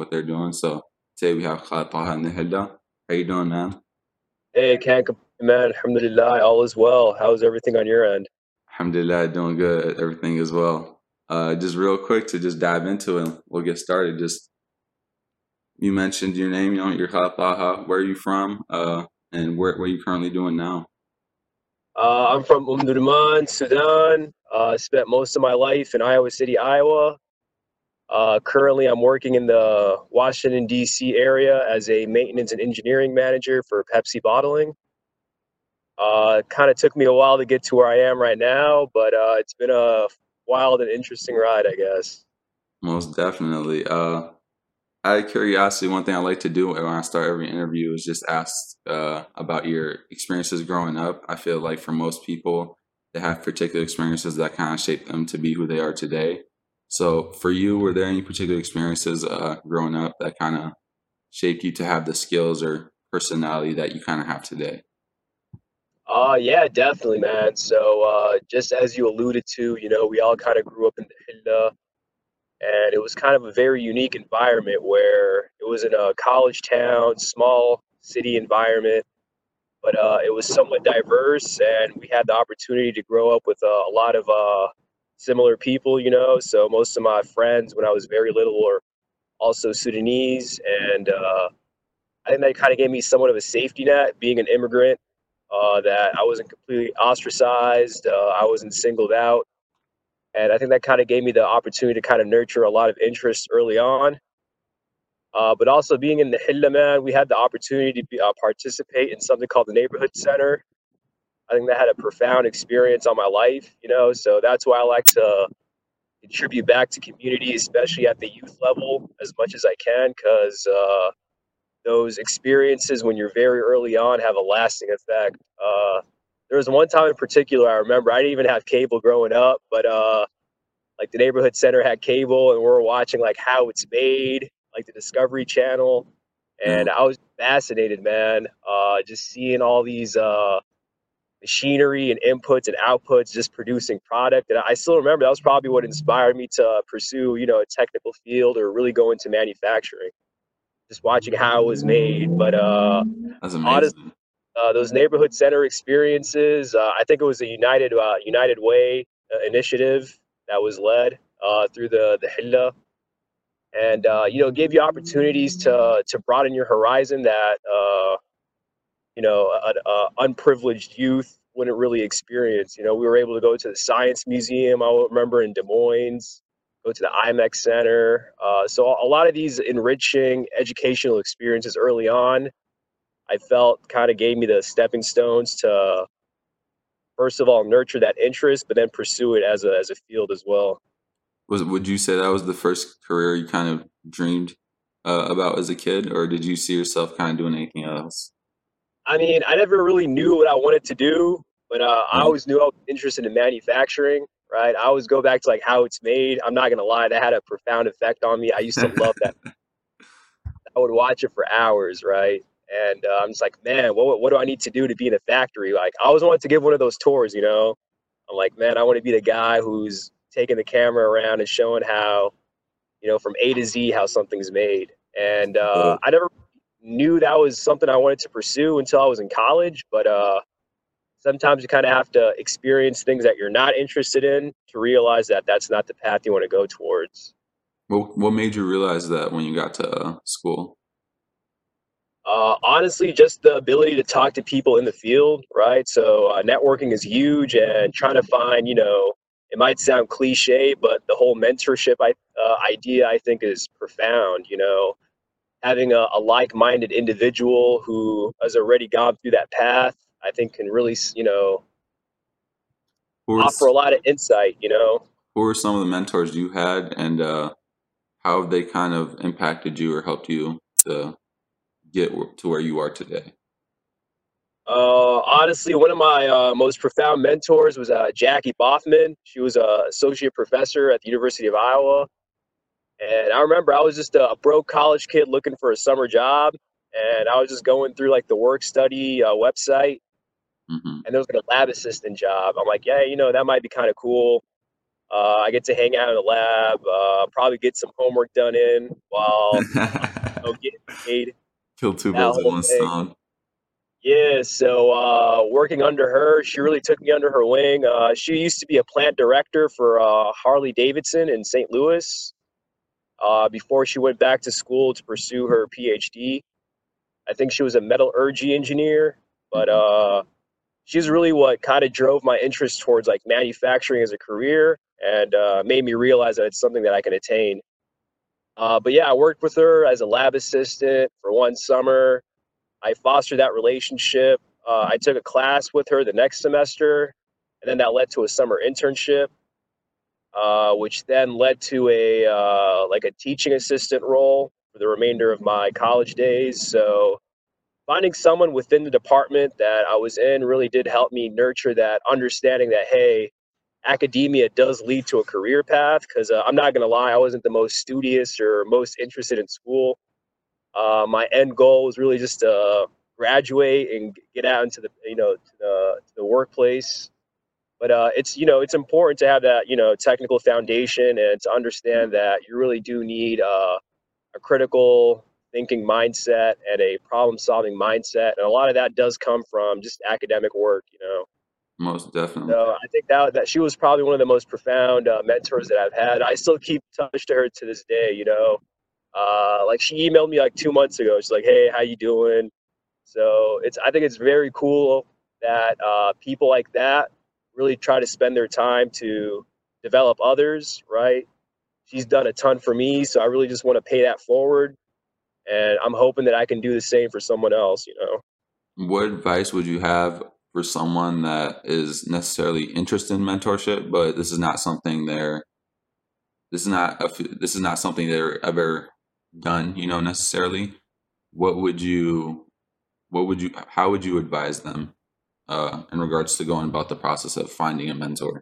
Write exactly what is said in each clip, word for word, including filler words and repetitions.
what they're doing. So today we have Khalid Taha and Nihilda. How you doing, man? Hey, can't complain, man. Alhamdulillah, all is well. How's everything on your end? Alhamdulillah, doing good. Everything as well. Uh, just real quick to just dive into it. We'll get started. Just you mentioned your name. You know, you're Khalid Taha. Where are you from? Uh, and where what are you currently doing now? Uh, I'm from Umm Durman, Sudan. Uh, spent most of my life in Iowa City, Iowa. Uh, currently, I'm working in the Washington, D C area as a maintenance and engineering manager for Pepsi Bottling. Uh, kind of took me a while to get to where I am right now, but uh, it's been a wild and interesting ride, I guess. Most definitely. Uh, Out of curiosity, one thing I like to do when I start every interview is just ask uh, about your experiences growing up. I feel like for most people, they have particular experiences that kind of shape them to be who they are today. So, for you, were there any particular experiences uh, growing up that kind of shaped you to have the skills or personality that you kind of have today? Uh, yeah, definitely, man. So, uh, just as you alluded to, you know, we all kind of grew up in the Hilda, and it was kind of a very unique environment where it was in a college town, small city environment, but uh, it was somewhat diverse, and we had the opportunity to grow up with uh, a lot of uh, similar people, you know. So most of my friends when I was very little were also Sudanese, and uh, I think that kind of gave me somewhat of a safety net, being an immigrant. Uh, that I wasn't completely ostracized, uh, I wasn't singled out, and I think that kind of gave me the opportunity to kind of nurture a lot of interest early on. Uh, but also being in the Hilla, man, we had the opportunity to be, uh, participate in something called the Neighborhood Center. I think that had a profound experience on my life, you know, so that's why I like to contribute back to community, especially at the youth level, as much as I can, because uh, those experiences when you're very early on have a lasting effect. Uh, there was one time in particular I remember I didn't even have cable growing up, but uh, like the neighborhood center had cable and we were watching like how it's made, like the Discovery Channel, Yeah. and I was fascinated, man. Uh, just seeing all these uh, machinery and inputs and outputs just producing product, and I still remember that was probably what inspired me to pursue, you know, a technical field or really go into manufacturing. Just watching how it was made, but uh, That's honestly, amazing. uh, those neighborhood center experiences. Uh, I think it was a United uh, United Way uh, initiative that was led uh, through the the Hilla, and uh, you know, gave you opportunities to to broaden your horizon that uh, you know, an unprivileged youth wouldn't really experience. You know, we were able to go to the Science Museum. I remember in Des Moines, go to the IMEX Center. Uh, so a lot of these enriching educational experiences early on, I felt kind of gave me the stepping stones to first of all nurture that interest, but then pursue it as a as a field as well. Was would you say that was the first career you kind of dreamed uh, about as a kid, or did you see yourself kind of doing anything else? I mean, I never really knew what I wanted to do, but uh, I Right. always knew I was interested in manufacturing. Right, I always go back to like how it's made. I'm not gonna lie, that had a profound effect on me. I used to love that. I would watch it for hours, right? And uh, I'm just like, man, what what do I need to do to be in a factory? Like, I always wanted to give one of those tours, you know. I'm like, man, I want to be the guy who's taking the camera around and showing how, you know, from A to Z how something's made. And uh, But I never knew that was something I wanted to pursue until I was in college. But uh, sometimes you kind of have to experience things that you're not interested in to realize that that's not the path you want to go towards. what what made you realize that when you got to uh, school? Uh, honestly, just the ability to talk to people in the field, right? So uh, networking is huge, and trying to find, you know, it might sound cliche, but the whole mentorship I, uh, idea I think is profound. You know, having a, a like-minded individual who has already gone through that path, I think can really, you know, Who were, offer a lot of insight. You know, who were some of the mentors you had, and uh, how have they kind of impacted you or helped you to get wh- to where you are today? Uh, honestly, one of my uh, most profound mentors was uh, Jackie Boffman. She was a associate professor at the University of Iowa, and I remember I was just a, a broke college kid looking for a summer job, and I was just going through like the work study uh, website, Hmm. and there was like a lab assistant job. I'm like, yeah, you know, that might be kind of cool. Uh, I get to hang out in the lab, uh, probably get some homework done in while you know, getting paid, Kill two that birds with whole one thing. stone. Yeah, so uh, working under her, she really took me under her wing. Uh, she used to be a plant director for uh, Harley Davidson in Saint Louis uh, before she went back to school to pursue her PhD. I think she was a metallurgy engineer, but Mhm. uh, she's really what kind of drove my interest towards like manufacturing as a career and uh, made me realize that it's something that I can attain. Uh, but yeah, I worked with her as a lab assistant for one summer. I fostered that relationship. Uh, I took a class with her the next semester, and then that led to a summer internship, uh, which then led to a uh, like a teaching assistant role for the remainder of my college days. So finding someone within the department that I was in really did help me nurture that understanding that hey, academia does lead to a career path. Because uh, I'm not gonna lie, I wasn't the most studious or most interested in school. Uh, my end goal was really just to graduate and get out into the you know to the, to the workplace. But uh, it's you know it's important to have that you know technical foundation and to understand that you really do need uh, a critical thinking mindset and a problem solving mindset, and a lot of that does come from just academic work. You know, Most definitely. so I think that that she was probably one of the most profound uh, mentors that I've had. I still keep in touch to her to this day. You know, uh, like she emailed me like two months ago. She's like, "Hey, how you doing?" So it's I think it's very cool that uh, people like that really try to spend their time to develop others. Right? She's done a ton for me, so I really just want to pay that forward, and I'm hoping that I can do the same for someone else. You know. What advice would you have for someone that is necessarily interested in mentorship, but this is not something they're this is not a, f- this is not something they're ever done, you know, necessarily. What would you what would you how would you advise them uh, in regards to going about the process of finding a mentor?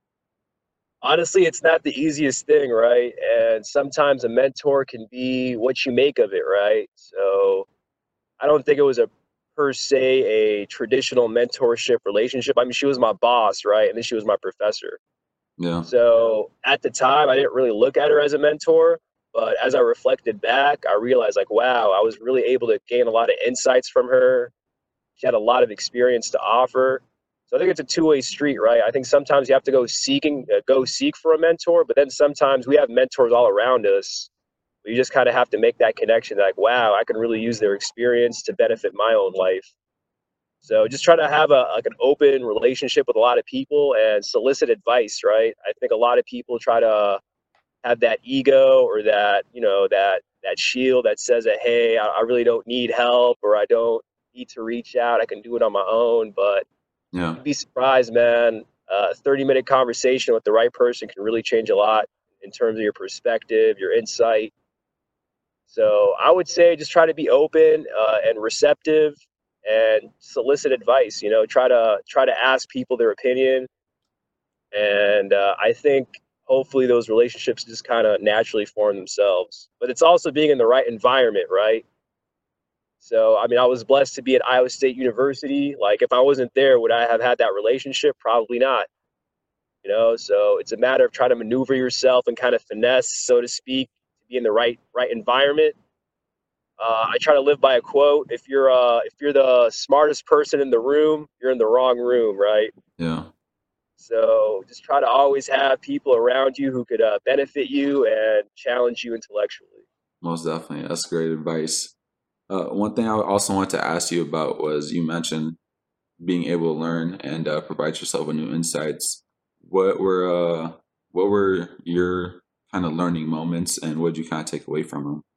Honestly, it's not the easiest thing, right? And sometimes a mentor can be what you make of it, right? So I don't think it was a per se a traditional mentorship relationship. I mean, she was my boss, right? And then she was my professor. Yeah, So at the time, I didn't really look at her as a mentor. But as I reflected back, I realized, like, wow, I was really able to gain a lot of insights from her. She had a lot of experience to offer. So I think it's a two-way street, right? I think sometimes you have to go seeking, uh, go seek for a mentor, but then sometimes we have mentors all around us. You just kind of have to make that connection, like, wow, I can really use their experience to benefit my own life. So just try to have a like an open relationship with a lot of people and solicit advice, right? I think a lot of people try to have that ego or that you know that that shield that says that hey, I, I really don't need help or I don't need to reach out. I can do it on my own. But yeah, you'd be surprised, man. Uh, a thirty minute conversation with the right person can really change a lot in terms of your perspective, your insight. So I would say just try to be open uh, and receptive and solicit advice. You know, try to try to ask people their opinion, and uh, I think hopefully those relationships just kind of naturally form themselves. But it's also being in the right environment, right? So I mean, I was blessed to be at Iowa State University. Like, if I wasn't there, would I have had that relationship? Probably not. You know, so it's a matter of trying to maneuver yourself and kind of finesse, so to speak, to be in the right right environment. Uh, I try to live by a quote: if you're uh, if you're the smartest person in the room, you're in the wrong room, right? yeah. So just try to always have people around you who could uh, benefit you and challenge you intellectually. Most definitely. That's great advice. Uh, one thing I also wanted to ask you about was you mentioned being able to learn and uh, provide yourself with new insights. What were uh, what were your kind of learning moments, and what did you kind of take away from them?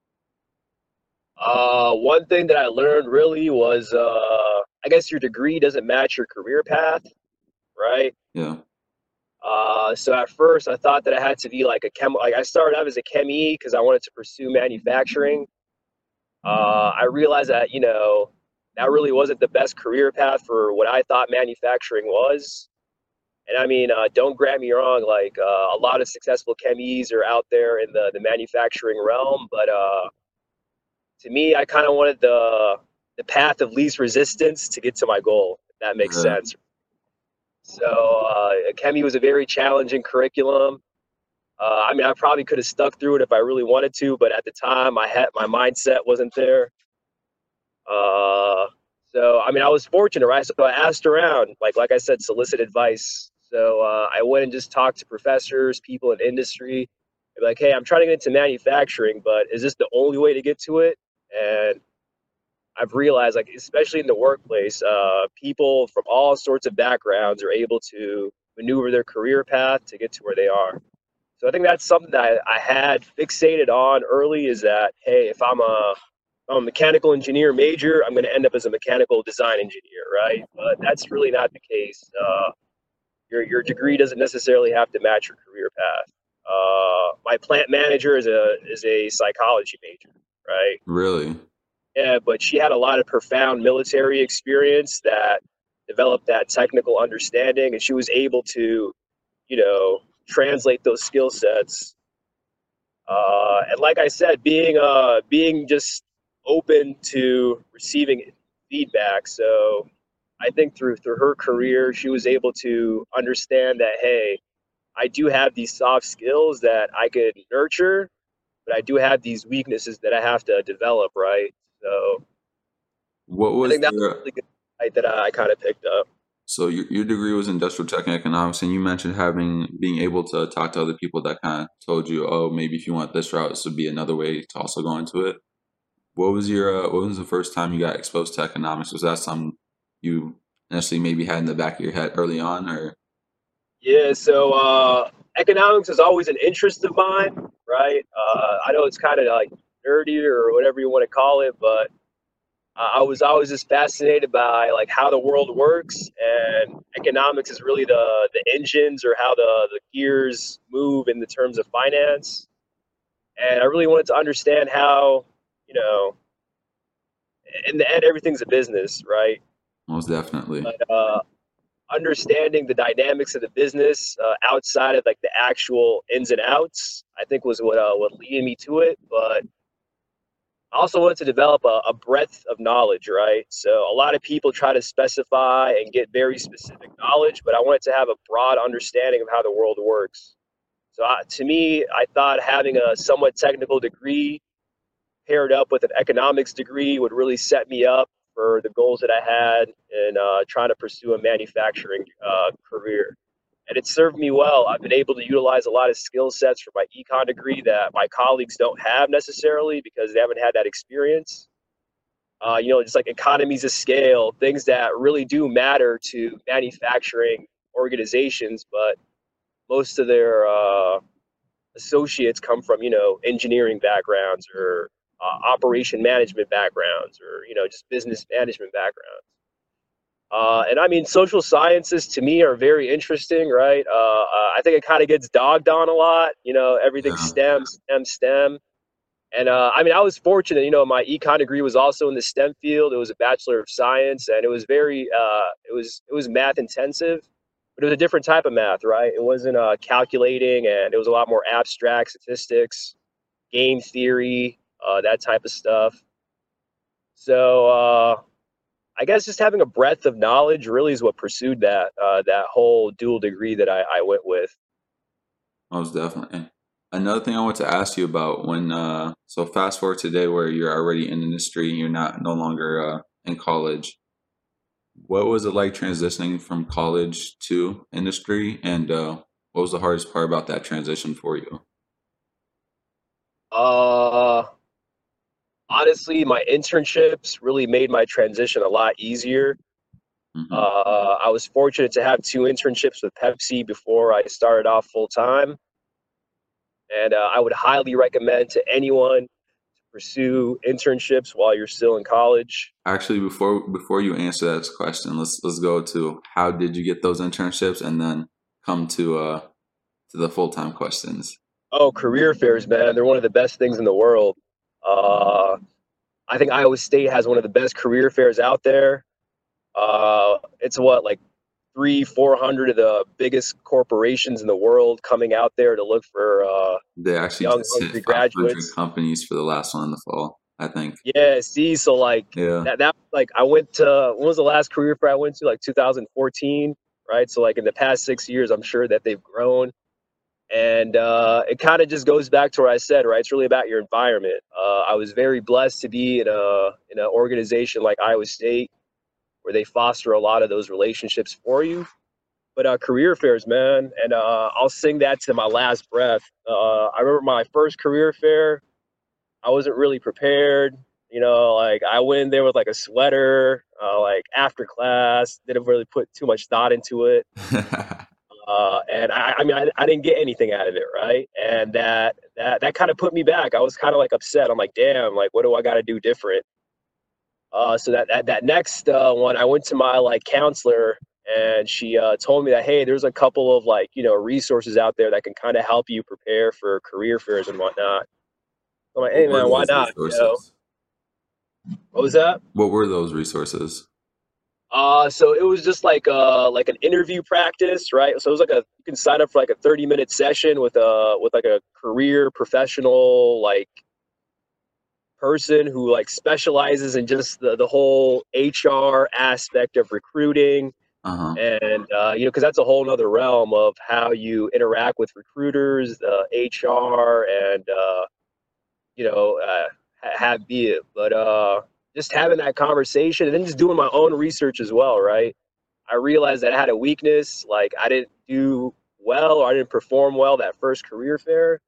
Uh, one thing that I learned really was, uh, I guess your degree doesn't match your career path, right? Yeah, Uh, so at first I thought that I had to be like a chem. Like I started out as a chem E because I wanted to pursue manufacturing. Uh, I realized that you know that really wasn't the best career path for what I thought manufacturing was. And I mean, uh, don't grab me wrong. Like uh, a lot of successful chemies are out there in the the manufacturing realm, but uh, to me, I kind of wanted the the path of least resistance to get to my goal. If that makes yeah, sense. So uh, Chemie was a very challenging curriculum. Uh, I mean, I probably could have stuck through it if I really wanted to, but at the time, I had my mindset wasn't there. Uh, so I mean, I was fortunate, right? So I asked around, like like I said, solicit advice. So uh, I went and just talked to professors, people in industry, like, hey, I'm trying to get into manufacturing, but is this the only way to get to it? And I've realized, like, especially in the workplace, uh, people from all sorts of backgrounds are able to maneuver their career path to get to where they are. So I think that's something that I, I had fixated on early is that, hey, if I'm a, I'm a mechanical engineer major, I'm going to end up as a mechanical design engineer, right? But that's really not the case. Uh, your, your degree doesn't necessarily have to match your career path. Uh, my plant manager is a is a psychology major, right? Really? Yeah, but she had a lot of profound military experience that developed that technical understanding, and she was able to, you know, translate those skill sets. Uh, and like I said, being uh being just open to receiving feedback. So I think through through her career, she was able to understand that, hey, I do have these soft skills that I could nurture, but I do have these weaknesses that I have to develop, right? So What I was think that was your really good insight that I, I kind of picked up. so your your degree was industrial tech and economics, and you mentioned having being able to talk to other people that kind of told you, oh, maybe if you want this route, this would be another way to also go into it. What was your uh, what was the first time you got exposed to economics? Was that something you initially maybe had in the back of your head early on, or Yeah, so uh, economics is always an interest of mine, right? Uh, I know it's kind of like nerdy or whatever you want to call it, but uh, I was always just fascinated by like how the world works, and economics is really the the engines or how the the gears move in the terms of finance. And I really wanted to understand how, you know, in the end, everything's a business, right? most definitely? But uh, understanding the dynamics of the business uh, outside of like the actual ins and outs, I think was what uh, what leaded me to it. But I also wanted to develop a, a breadth of knowledge, right? So a lot of people try to specify and get very specific knowledge, but I wanted to have a broad understanding of how the world works. So uh, to me, I thought having a somewhat technical degree paired up with an economics degree would really set me up for the goals that I had in uh, trying to pursue a manufacturing uh, career. And it served me well. I've been able to utilize a lot of skill sets from my econ degree that my colleagues don't have necessarily because they haven't had that experience. Uh, you know, just like economies of scale, things that really do matter to manufacturing organizations, but most of their uh, associates come from, you know, engineering backgrounds or uh, operation management backgrounds or, you know, just business management backgrounds. Uh, and I mean, social sciences to me are very interesting, right? Uh, uh, I think it kind of gets dogged on a lot, you know, everything Yeah, STEM, STEM, STEM. And uh, I mean, I was fortunate, you know, my econ degree was also in the STEM field. It was a Bachelor of Science, and it was very, uh, it was, it was math intensive, but it was a different type of math, right? It wasn't uh, calculating, and it was a lot more abstract statistics, game theory, uh, that type of stuff. So uh, I guess just having a breadth of knowledge really is what pursued that uh, that whole dual degree that I, I went with. most definitely. Another thing I want to ask you about when uh, so fast forward today where you're already in industry, you're not no longer uh, in college. What was it like transitioning from college to industry, and uh, what was the hardest part about that transition for you? Uh, Honestly, my internships really made my transition a lot easier. Hmm. Uh, I was fortunate to have two internships with Pepsi before I started off full time, and uh, I would highly recommend to anyone to pursue internships while you're still in college. Actually, before before you answer that question, let's let's go to how did you get those internships, and then come to uh to the full time questions. Oh, career fairs, man, they're one of the best things in the world. Uh, I think Iowa State has one of the best career fairs out there. Uh, it's what, like three, four hundred of the biggest corporations in the world coming out there to look for uh, They actually young, just hit hungry five hundred graduates. companies for the last one in the fall, I think. Yeah, see, so like Yeah. that, that, like I went to, when was the last career fair I went to? Like two thousand fourteen, right? So like in the past six years, I'm sure that they've grown. And uh, it kind of just goes back to what I said, right? It's really about your environment. Uh, I was very blessed to be in a in an organization like Iowa State, where they foster a lot of those relationships for you. But uh, career fairs, man, and uh, I'll sing that to my last breath. Uh, I remember my first career fair. I wasn't really prepared. You know, like I went in there with like a sweater, uh, like after class. Didn't really put too much thought into it. Uh, and I, I mean, I, I didn't get anything out of it, right? And that that that kind of put me back. I was kind of like upset. I'm like, damn, like what do I got to do different? Uh, so that that, that next uh, one, I went to my like counselor, and she uh, told me that hey, there's a couple of like you know resources out there that can kind of help you prepare for career fairs and whatnot. I'm like, What hey were man, why those not? You know, resources? what was that? What were those resources? Uh, so it was just like uh like an interview practice, right? So it was like a you can sign up for like a thirty minute session with a with like a career professional like person who like specializes in just the, the whole H R aspect of recruiting. Uh-huh. And uh, you know, because that's a whole nother realm of how you interact with recruiters, uh, H R, and uh, you know, uh, have be it. But uh, just having that conversation and then just doing my own research as well, right? I realized that I had a weakness. Like I didn't do well or I didn't perform well that first career fair.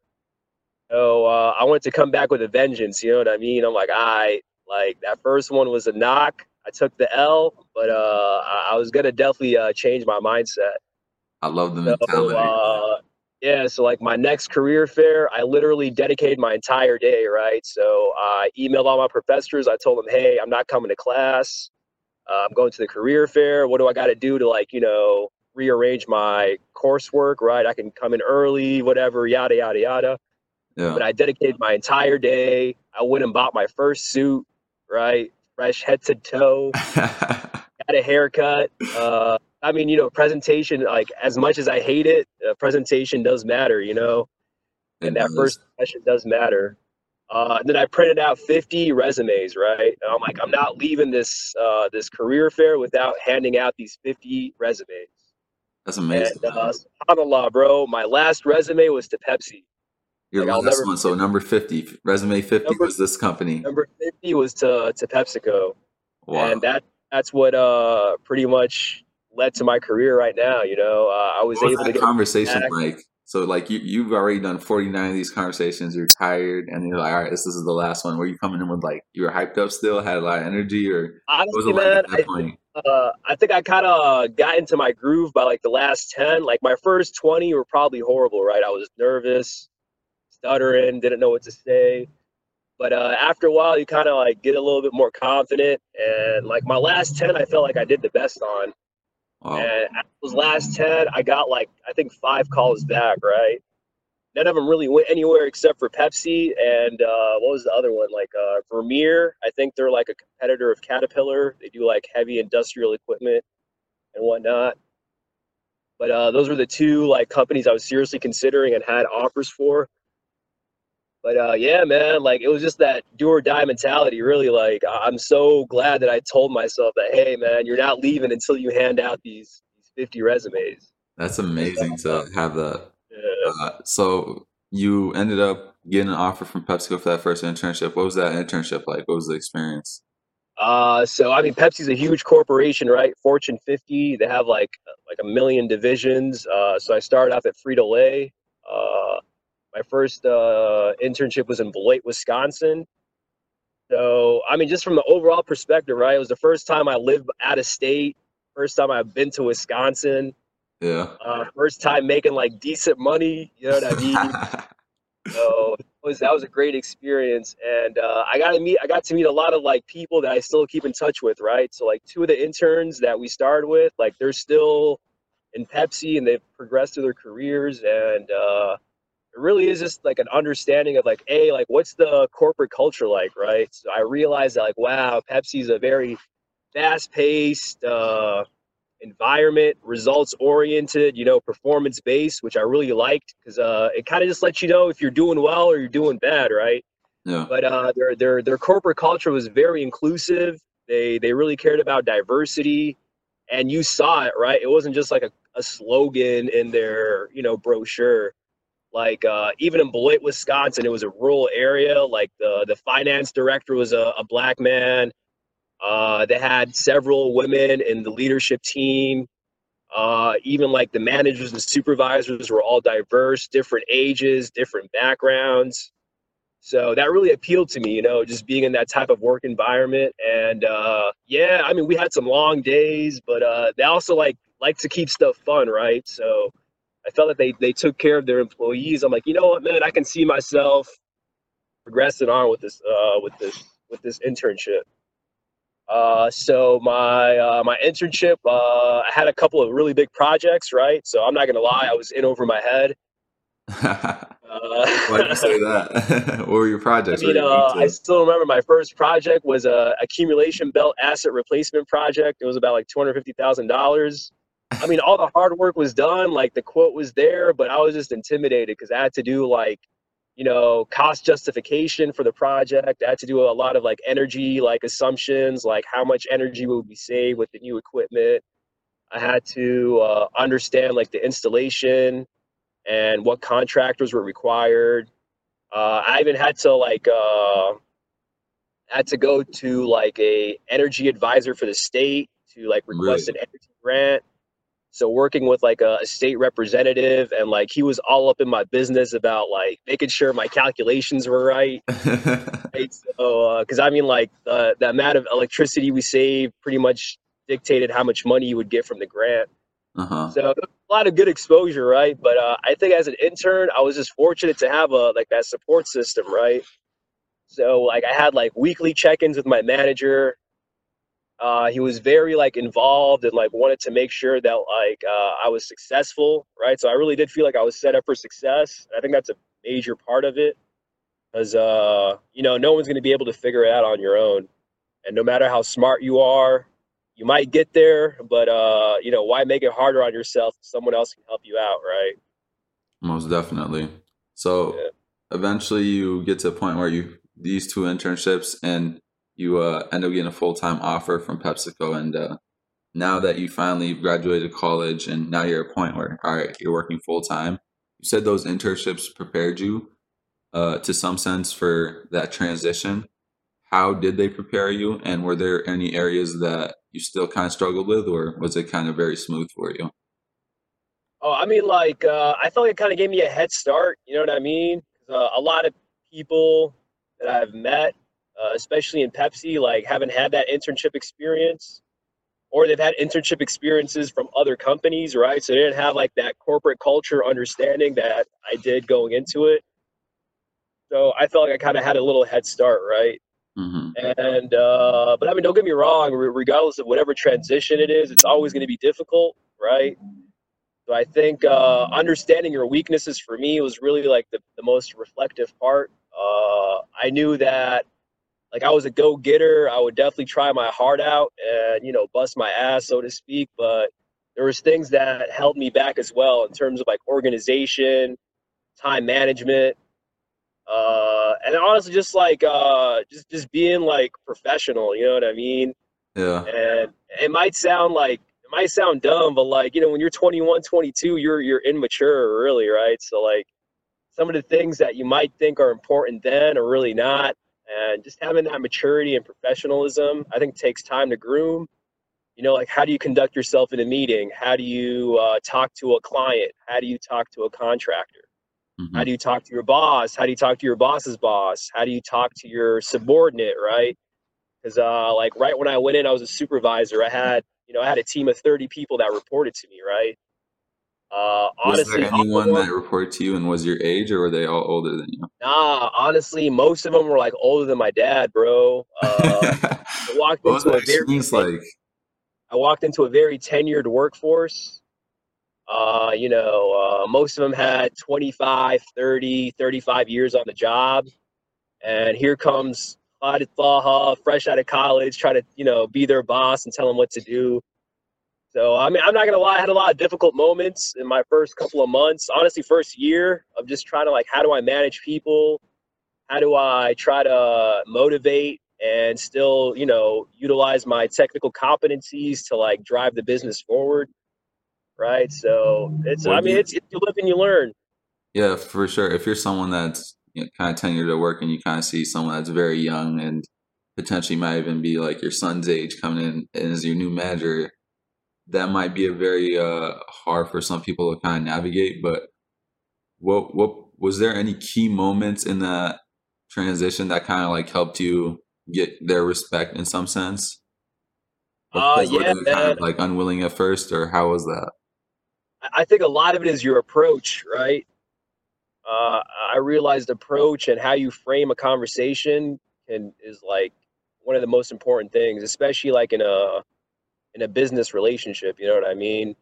So uh, I wanted to come back with a vengeance. You know what I mean? I'm like, I like that first one was a knock. I took the L, but uh, I, I was gonna definitely uh, change my mindset. I love the So mentality. uh, yeah, so like my next career fair, I literally dedicated my entire day. Right, so I emailed all my professors. I told them, hey, I'm not coming to class. Uh, I'm going to the career fair. What do I got to do to like you know rearrange my coursework? Right, I can come in early, whatever, yada yada yada. But Yeah. I dedicated my entire day. I went and bought my first suit, right? Fresh head to toe, had a haircut. Uh, I mean, you know, presentation, like as much as I hate it, uh, presentation does matter, you know, and It that first does. impression does matter. Uh, and then I printed out fifty resumes, right? And I'm like, I'm not leaving this uh, this career fair without handing out these fifty resumes. That's And amazing, man. uh, subhanAllah, bro, my last resume was to Pepsi. Your Like I'll last never one, so forget. number fifty, resume fifty Number was this company. Number fifty was to to PepsiCo, and Wow. that that's what uh pretty much led to my career right now. You know, uh, I was What was able to that get a conversation back. like? So like you you've already done forty-nine of these conversations, you're tired and you're like, all right, this, this is the last one. Were you coming in with like you were hyped up still, had a lot of energy, or what was Honestly, it like at man, that I think point? uh, I think I kind of got into my groove by like the last ten. Like my first twenty were probably horrible, right? I was nervous, stuttering, didn't know what to say. But uh, after a while, you kind of like get a little bit more confident, and like my last ten, I felt like I did the best on. Wow. And at those last ten, I got like, I think five calls back, right? None of them really went anywhere except for Pepsi. And uh, what was the other one? Like uh, Vermeer. I think they're like a competitor of Caterpillar. They do like heavy industrial equipment and whatnot. But uh, those were the two like companies I was seriously considering and had offers for. But uh, yeah, man, like it was just that do or die mentality. Really, like I- I'm so glad that I told myself that, hey, man, you're not leaving until you hand out these these fifty resumes. That's 'Cause, amazing uh, to have that. yeah. Uh, so you ended up getting an offer from PepsiCo for that first internship. What was that internship like? What was the experience? Uh, so I mean, Pepsi's a huge corporation, right? Fortune fifty. They have like like a million divisions. Uh, so I started off at Frito Lay. Uh, my first uh, internship was in Beloit, Wisconsin. So I mean, just from the overall perspective, right? It was the first time I lived out of state. First time I've been to Wisconsin. Yeah. Uh, first time making like decent money. You know what I mean? So it was that was a great experience, and uh, I got to meet I got to meet a lot of like people that I still keep in touch with, right? So like two of the interns that we started with, like they're still in Pepsi and they've progressed through their careers, and uh, it really is just like an understanding of like, a like what's the corporate culture like, right? So I realized that like, wow, Pepsi's a very fast paced. Uh, environment, results oriented, you know, performance based, which I really liked because uh, it kind of just lets you know if you're doing well or you're doing bad, right? Yeah. But uh, their their their corporate culture was very inclusive. They they really cared about diversity, and you saw it, right? It wasn't just like a, a slogan in their, you know, brochure. Like uh, even in Beloit, Wisconsin, it was a rural area. Like the the finance director was a, a black man. Uh, they had several women in the leadership team. Uh, even like the managers and supervisors were all diverse, different ages, different backgrounds. So that really appealed to me, you know, just being in that type of work environment. And uh, yeah, I mean, we had some long days, but uh, they also like like to keep stuff fun, right? So I felt that they they took care of their employees. I'm like, you know what, man, I can see myself progressing on with this uh, with this with this internship. Uh, so my uh, my internship, uh, I had a couple of really big projects, right? So I'm not gonna lie, I was in over my head. Why do you Uh, say that? What were your I projects? Were mean, you going uh, I to? still remember my first project was a accumulation belt asset replacement project. It was about like two hundred fifty thousand dollars. I mean, all the hard work was done, like the quote was there, but I was just intimidated because I had to do like, you know, cost justification for the project. I had to do a lot of like energy, like assumptions, like how much energy would be saved with the new equipment. I had to uh, understand like the installation and what contractors were required. Uh, I even had to like uh, had to go to like a energy advisor for the state to like request Really? an energy grant. So working with like a, a state representative, and like he was all up in my business about like making sure my calculations were right. Right. So because uh, I mean like uh, the amount of electricity we saved pretty much dictated how much money you would get from the grant. Uh-huh. So a lot of good exposure, right? But uh, I think as an intern, I was just fortunate to have a like that support system, right? So like I had like weekly check-ins with my manager. Uh, he was very like involved and like wanted to make sure that like uh, I was successful, right? So I really did feel like I was set up for success. I think that's a major part of it, because uh, you know no one's going to be able to figure it out on your own, and no matter how smart you are, you might get there, but uh, you know why make it harder on yourself if someone else can help you out, right? Most definitely. So Yeah. eventually you get to a point where you these two internships and you uh, end up getting a full time offer from PepsiCo. And uh, now that you finally graduated college and now you're at a point where, all right, you're working full time, you said those internships prepared you uh, to some sense for that transition. How did they prepare you? And were there any areas that you still kind of struggled with, or was it kind of very smooth for you? Oh, I mean, like uh, I felt like it kind of gave me a head start. You know what I mean? 'Cause, uh, a lot of people that I've met, uh, especially in Pepsi, like haven't had that internship experience, or they've had internship experiences from other companies, right? So they didn't have like that corporate culture understanding that I did going into it. So I felt like I kind of had a little head start, right? Hmm. And uh, but I mean, don't get me wrong. Regardless of whatever transition it is, it's always going to be difficult, right? So I think uh, understanding your weaknesses for me was really like the, the most reflective part. Uh, I knew that like I was a go getter. I would definitely try my heart out and you know bust my ass, so to speak. But there was things that held me back as well in terms of like organization, time management, uh, and honestly, just like uh, just just being like professional. You know what I mean? Yeah. And it might sound like it might sound dumb, but like you know when you're twenty-one, twenty-two, you're you're immature really, right? So like some of the things that you might think are important then are really not, and just having that maturity and professionalism I think takes time to groom. You know, like how do you conduct yourself in a meeting? How do you uh, talk to a client? How do you talk to a contractor? How do Hmm. you talk to your boss? How do you talk to your boss's boss? How do you talk to your subordinate, right? Because uh, like right when I went in, I was a supervisor. I had, you know, I had a team of thirty people that reported to me, right? Uh, Was there honestly, all of anyone them, that reported to you and was your age, or were they all older than you? nah, honestly, most of them were like older than my dad, bro. Uh, I walked What was into that a very, experience ten- like? I walked into a very tenured workforce. Uh, you know, uh, most of them had twenty-five, thirty, thirty-five years on the job. And here comes Khalid Taha, fresh out of college, try to, you know, be their boss and tell them what to do. So, I mean, I'm not going to lie, I had a lot of difficult moments in my first couple of months. Honestly, first year of just trying to, like, how do I manage people? How do I try to motivate and still, you know, utilize my technical competencies to like drive the business forward, right? So it's, I What do mean, you? it's, it's you live and you learn. Yeah, for sure. If you're someone that's, you know, kind of tenured at work and you kind of see someone that's very young and potentially might even be like your son's age coming in and as your new manager, that might be a very uh, hard for some people to kind of navigate. But what what was there any key moments in that transition that kind of like helped you get their respect in some sense? Or Uh, because were yeah, they kind man. of like unwilling at first, or how was that? I think a lot of it is your approach, right? Uh, I realized approach and how you frame a conversation can is like one of the most important things, especially like in a in a business relationship. You know what I mean?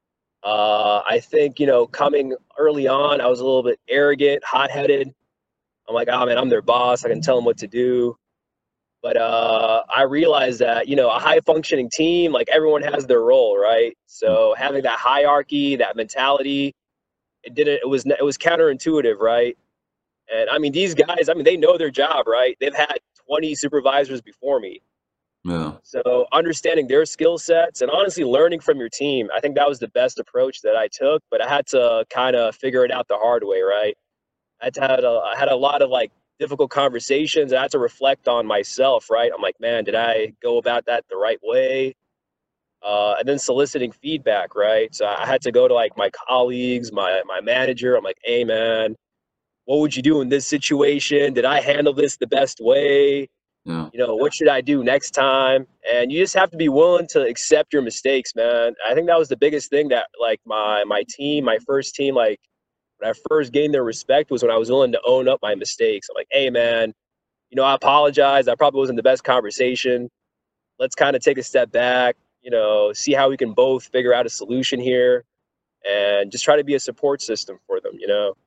Uh, I think you know coming early on, I was a little bit arrogant, hot headed. I'm like, oh man, I'm their boss. I can tell them what to do. But uh, I realized that you know a high functioning team, like everyone has their role, right? Mm, So having that hierarchy, that mentality, it didn't. It was it was counterintuitive, right? And I mean, these guys, I mean, they know their job, right? They've had twenty supervisors before me. yeah, So understanding their skill sets and honestly learning from your team, I think that was the best approach that I took. But I had to kind of figure it out the hard way, right? I had to had a, I had a lot of like difficult conversations. I had to reflect on myself, right? I'm like, man, did I go about that the right way? Uh, and then soliciting feedback, right? So I had to go to like my colleagues, my my manager. I'm like, hey, man, what would you do in this situation? Did I handle this the best way? yeah, You know, what should I do next time? And you just have to be willing to accept your mistakes, man. I think that was the biggest thing that like my my team, my first team, like when I first gained their respect was when I was willing to own up my mistakes. I'm like, hey man, you know, I apologize. I probably wasn't the best conversation. Let's kind of take a step back, you know, see how we can both figure out a solution here and just try to be a support system for them, you know.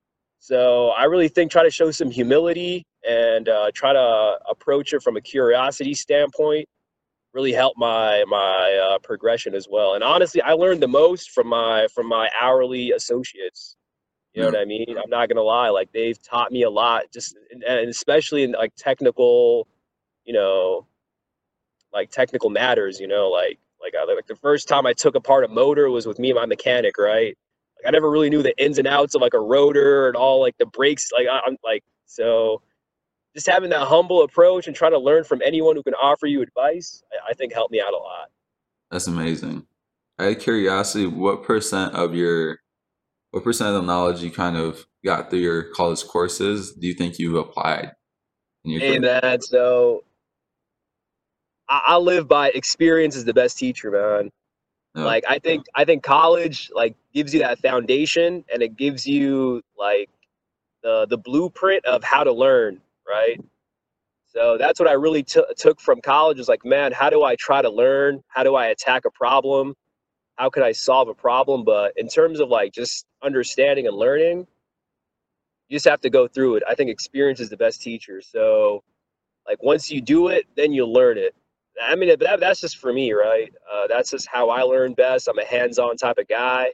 So I really think try to show some humility and uh, try to approach it from a curiosity standpoint really helped my my uh, progression as well. And honestly, I learned the most from my from my hourly associates. You know yeah, what I mean? I'm not gonna lie, like they've taught me a lot, just and especially in like technical, you know, like technical matters. You know, like like I, like the first time I took apart a motor was with me and my mechanic, right? Like I never really knew the ins and outs of like a rotor and all like the brakes. Like I, I'm like so just having that humble approach and trying to learn from anyone who can offer you advice, I, I think helped me out a lot. that's amazing. Out of curiosity, what percent of your what percent of the knowledge you kind of got through your college courses do you think you've applied in your Hey career? man, so I, I live by experience is the best teacher, man. Yeah, Like I think I think college like gives you that foundation and it gives you like the the blueprint of how to learn, right? So that's what I really t- took from college is like, man, how do I try to learn? How do I attack a problem? How can I solve a problem? But in terms of like just understanding and learning, you just have to go through it. I think experience is the best teacher. So like once you do it, then you learn it. I mean, that, that's just for me, right? Uh, that's just how I learn best. I'm a hands-on type of guy.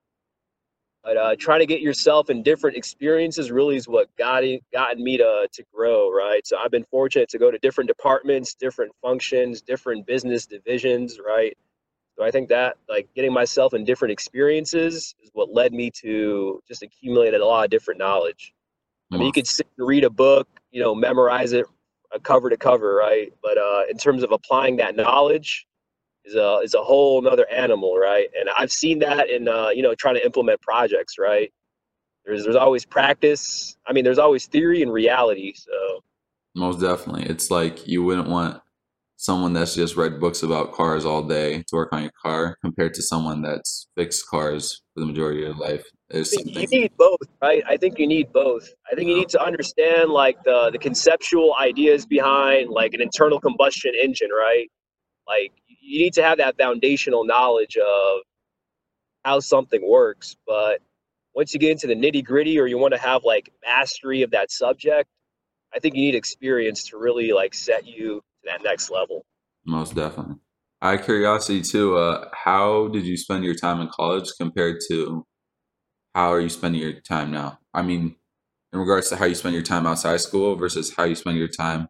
But uh, trying to get yourself in different experiences really is what got it, gotten me to to grow, right? So I've been fortunate to go to different departments, different functions, different business divisions, right? So I think that like getting myself in different experiences is what led me to just accumulate a lot of different knowledge. I mean, you could most sit and read a book, you know, memorize it uh, cover to cover, right? But uh, in terms of applying that knowledge, is a is a whole nother animal, right? And I've seen that in uh, you know trying to implement projects, right? There's there's always practice. I mean, there's always theory and reality. So most definitely. It's like you wouldn't want someone that's just read books about cars all day to work on your car compared to someone that's fixed cars for the majority of their life. I There's think you something, need both, right? I think you need both. I think you yeah, need to understand like the the conceptual ideas behind like an internal combustion engine, right? Like you need to have that foundational knowledge of how something works, but once you get into the nitty gritty or you want to have like mastery of that subject, I think you need experience to really like set you to that next level. most definitely. Out of curiosity too, uh, how did you spend your time in college compared to how are you spending your time now? I mean, in regards to how you spend your time outside school versus how you spend your time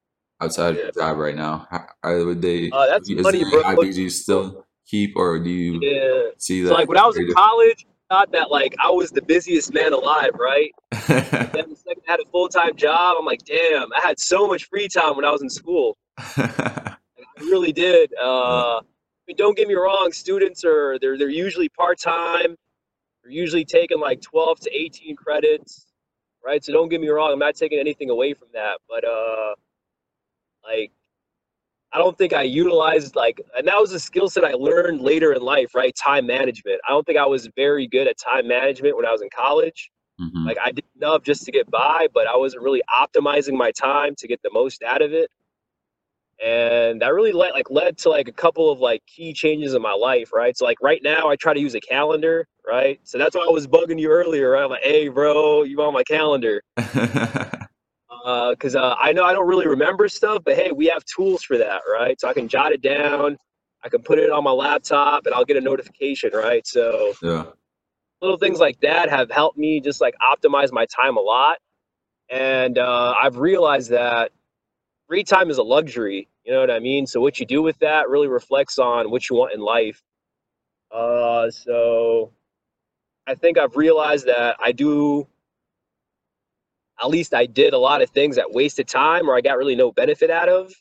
outside of Yeah. your job right now? How, are, would they? Uh, that's Is funny, there any bro. hobbies you still keep, or do you Yeah. see So that like when I was in very college, I thought that like I was the busiest man alive, right? And then the second I had a full time job, I'm like, damn, I had so much free time when I was in school. different? I really did. Yeah. Uh, I mean, don't get me wrong, students are they're they're usually part time. They're usually taking like twelve to eighteen credits, right? So don't get me wrong, I'm not taking anything away from that, but uh, like I don't think I utilized like, and that was a skill set I learned later in life, right? Time management. I don't think I was very good at time management when I was in college. Hmm. Like I did enough just to get by, but I wasn't really optimizing my time to get the most out of it. And that really led like led to like a couple of like key changes in my life, right? So like right now I try to use a calendar, right? So that's why I was bugging you earlier, right? I'm like, hey bro, you on my calendar. Uh, because uh, I know I don't really remember stuff, but hey, we have tools for that, right? So I can jot it down, I can put it on my laptop, and I'll get a notification, right? So Yeah. little things like that have helped me just like optimize my time a lot. And uh, I've realized that free time is a luxury. You know what I mean? So what you do with that really reflects on what you want in life. Uh, so I think I've realized that I do, at least I did a lot of things that wasted time or I got really no benefit out of.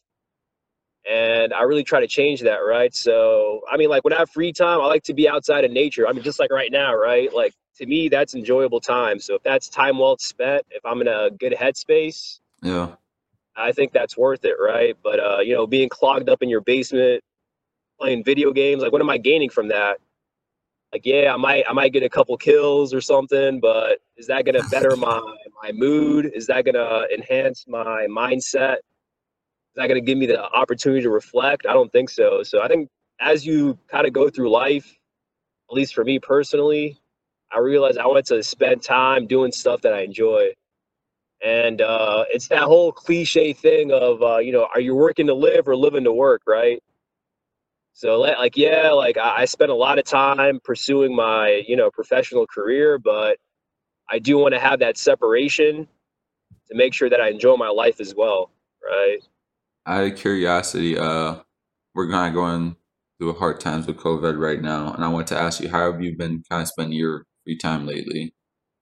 And I really try to change that, right? So, I mean, like when I have free time, I like to be outside in nature. I mean, just like right now, right? Like to me, that's enjoyable time. So if that's time well spent, if I'm in a good headspace, Yeah. I think that's worth it, right? But uh, you know, being clogged up in your basement playing video games, like what am I gaining from that? Like, yeah, I might I might get a couple kills or something, but is that gonna better my my mood? Is that gonna enhance my mindset? Is that going to give me the opportunity to reflect? I don't think so. So I think as you kind of go through life, at least for me personally, I realized I wanted to spend time doing stuff that I enjoy. And uh, it's that whole cliche thing of, uh, you know, are you working to live or living to work, right? So, like, yeah, like I I spent a lot of time pursuing my, you know, professional career, but I do want to have that separation to make sure that I enjoy my life as well, right? Out of curiosity, uh, we're kind of going through hard times with COVID right now, and I want to ask you, how have you been kind of spending your free time lately?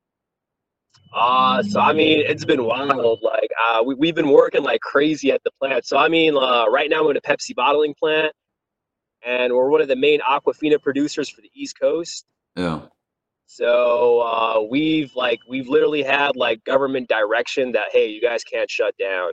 Uh, so I mean, it's been wild. Like, uh, we we've been working like crazy at the plant. So I mean, uh, right now we're in a Pepsi bottling plant, and we're one of the main Aquafina producers for the East Coast. Yeah. So uh, we've like we've literally had like government direction that hey, you guys can't shut down.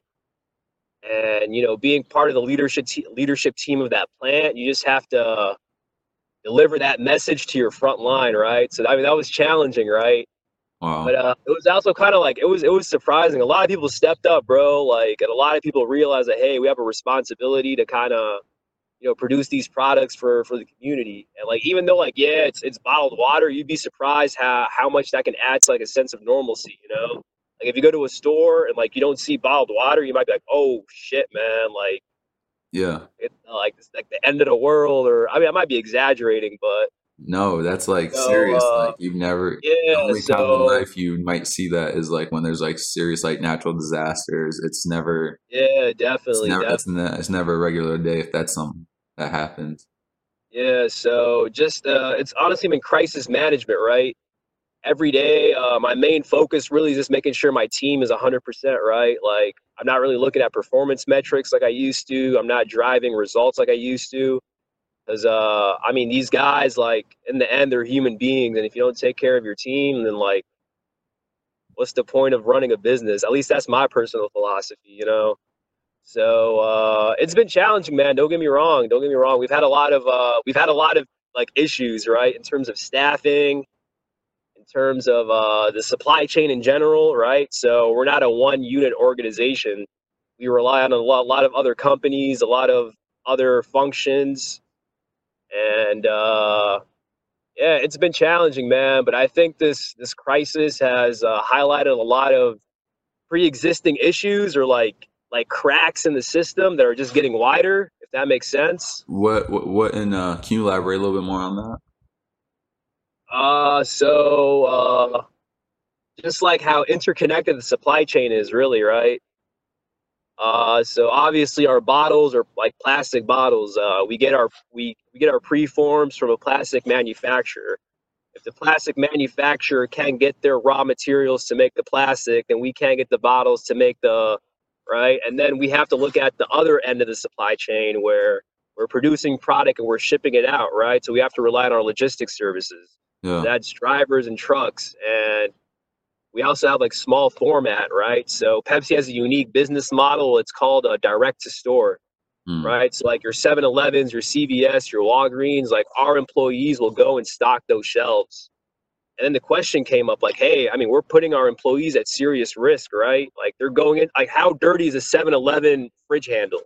And you know, being part of the leadership te- leadership team of that plant, you just have to deliver that message to your front line, right? So I mean, that was challenging, right? But Wow. uh, it was also kind of like it was it was surprising. A lot of people stepped up, bro. Like, and a lot of people realized that hey, we have a responsibility to kind of you know produce these products for for the community. And like even though like yeah, it's it's bottled water, you'd be surprised how how much that can add to like a sense of normalcy. You know, like if you go to a store and like you don't see bottled water, you might be like, oh shit, man, like Yeah. it's like it's like the end of the world. Or I mean, I might be exaggerating, but No, that's like so serious. uh, Like you've never. The yeah, only time in so life you might see that is like when there's like serious like natural disasters. It's never. yeah, It's definitely, never. definitely. It's ne- It's never a regular day if that's something that happens. Yeah, so just uh, it's honestly been crisis management, right? Every day, uh, my main focus really is just making sure my team is one hundred percent right. Like, I'm not really looking at performance metrics like I used to. I'm not driving results like I used to. Because, uh, I mean, these guys, like, in the end, they're human beings. And if you don't take care of your team, then, like, what's the point of running a business? At least that's my personal philosophy, you know? So uh, it's been challenging, man. Don't get me wrong. Don't get me wrong. We've had a lot of uh, we've had a lot of like issues, right, in terms of staffing, in terms of uh, the supply chain in general, right. So we're not a one unit organization. We rely on a lot, a lot of other companies, a lot of other functions, and uh, yeah, it's been challenging, man. But I think this this crisis has uh, highlighted a lot of pre-existing issues or like like cracks in the system that are just getting wider, if that makes sense. What what what? And uh, can you elaborate a little bit more on that? Uh, so uh, just like how interconnected the supply chain is, really, right? Uh, so obviously our bottles are like plastic bottles. Uh, we get our we, we get our preforms from a plastic manufacturer. If the plastic manufacturer can't get their raw materials to make the plastic, then we can't get the bottles to make the right. And then we have to look at the other end of the supply chain where we're producing product and we're shipping it out, right? So we have to rely on our logistics services. Yeah. That's drivers and trucks. And we also have like small format, right? So Pepsi has a unique business model. It's called a direct to store, Mm. right? So like your seven elevens, your C V S, your Walgreens, like our employees will go and stock those shelves. And then the question came up like, hey, I mean, we're putting our employees at serious risk, right? Like they're going in, like how dirty is a seven eleven fridge handle,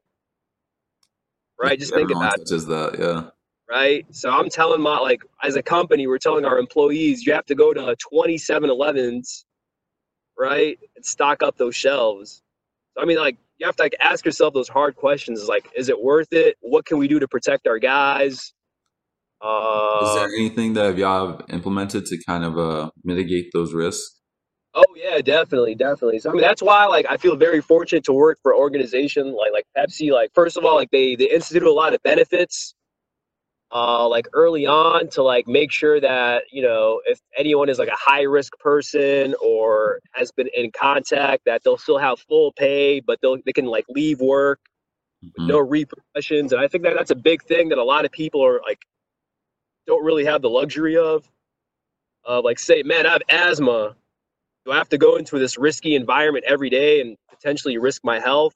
I right? think Just think everyone about it, touches that. Yeah. right? So I'm telling my, like, as a company, we're telling our employees, you have to go to twenty-seven elevens, right? And stock up those shelves. So, I mean, like, you have to like ask yourself those hard questions like, is it worth it? What can we do to protect our guys? Is Uh, there anything that y'all have implemented to kind of uh, mitigate those risks? Oh yeah, definitely, definitely. So I mean, that's why like I feel very fortunate to work for an organization like like Pepsi. Like first of all, like they they instituted a lot of benefits, uh, like early on to like make sure that you know if anyone is like a high risk person or has been in contact, that they'll still have full pay, but they'll they can like leave work with Hmm. no repercussions. And I think that that's a big thing that a lot of people are like don't really have the luxury of. Uh, like say, man, I have asthma. Do I have to go into this risky environment every day and potentially risk my health?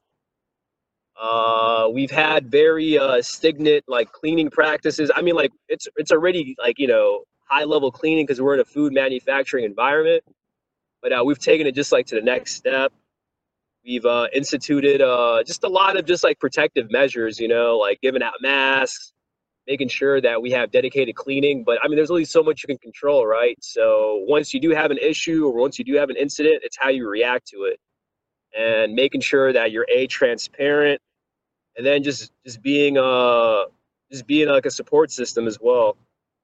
Uh, we've had very uh, stignant like cleaning practices. I mean, like it's it's already like you know high level cleaning because we're in a food manufacturing environment, but uh, we've taken it just like to the next step. We've uh, instituted uh, just a lot of just like protective measures, you know, like giving out masks, making sure that we have dedicated cleaning. But I mean, there's only so much you can control, right? So once you do have an issue or once you do have an incident, it's how you react to it and making sure that you're a transparent and then just just being uh just being like a support system as well.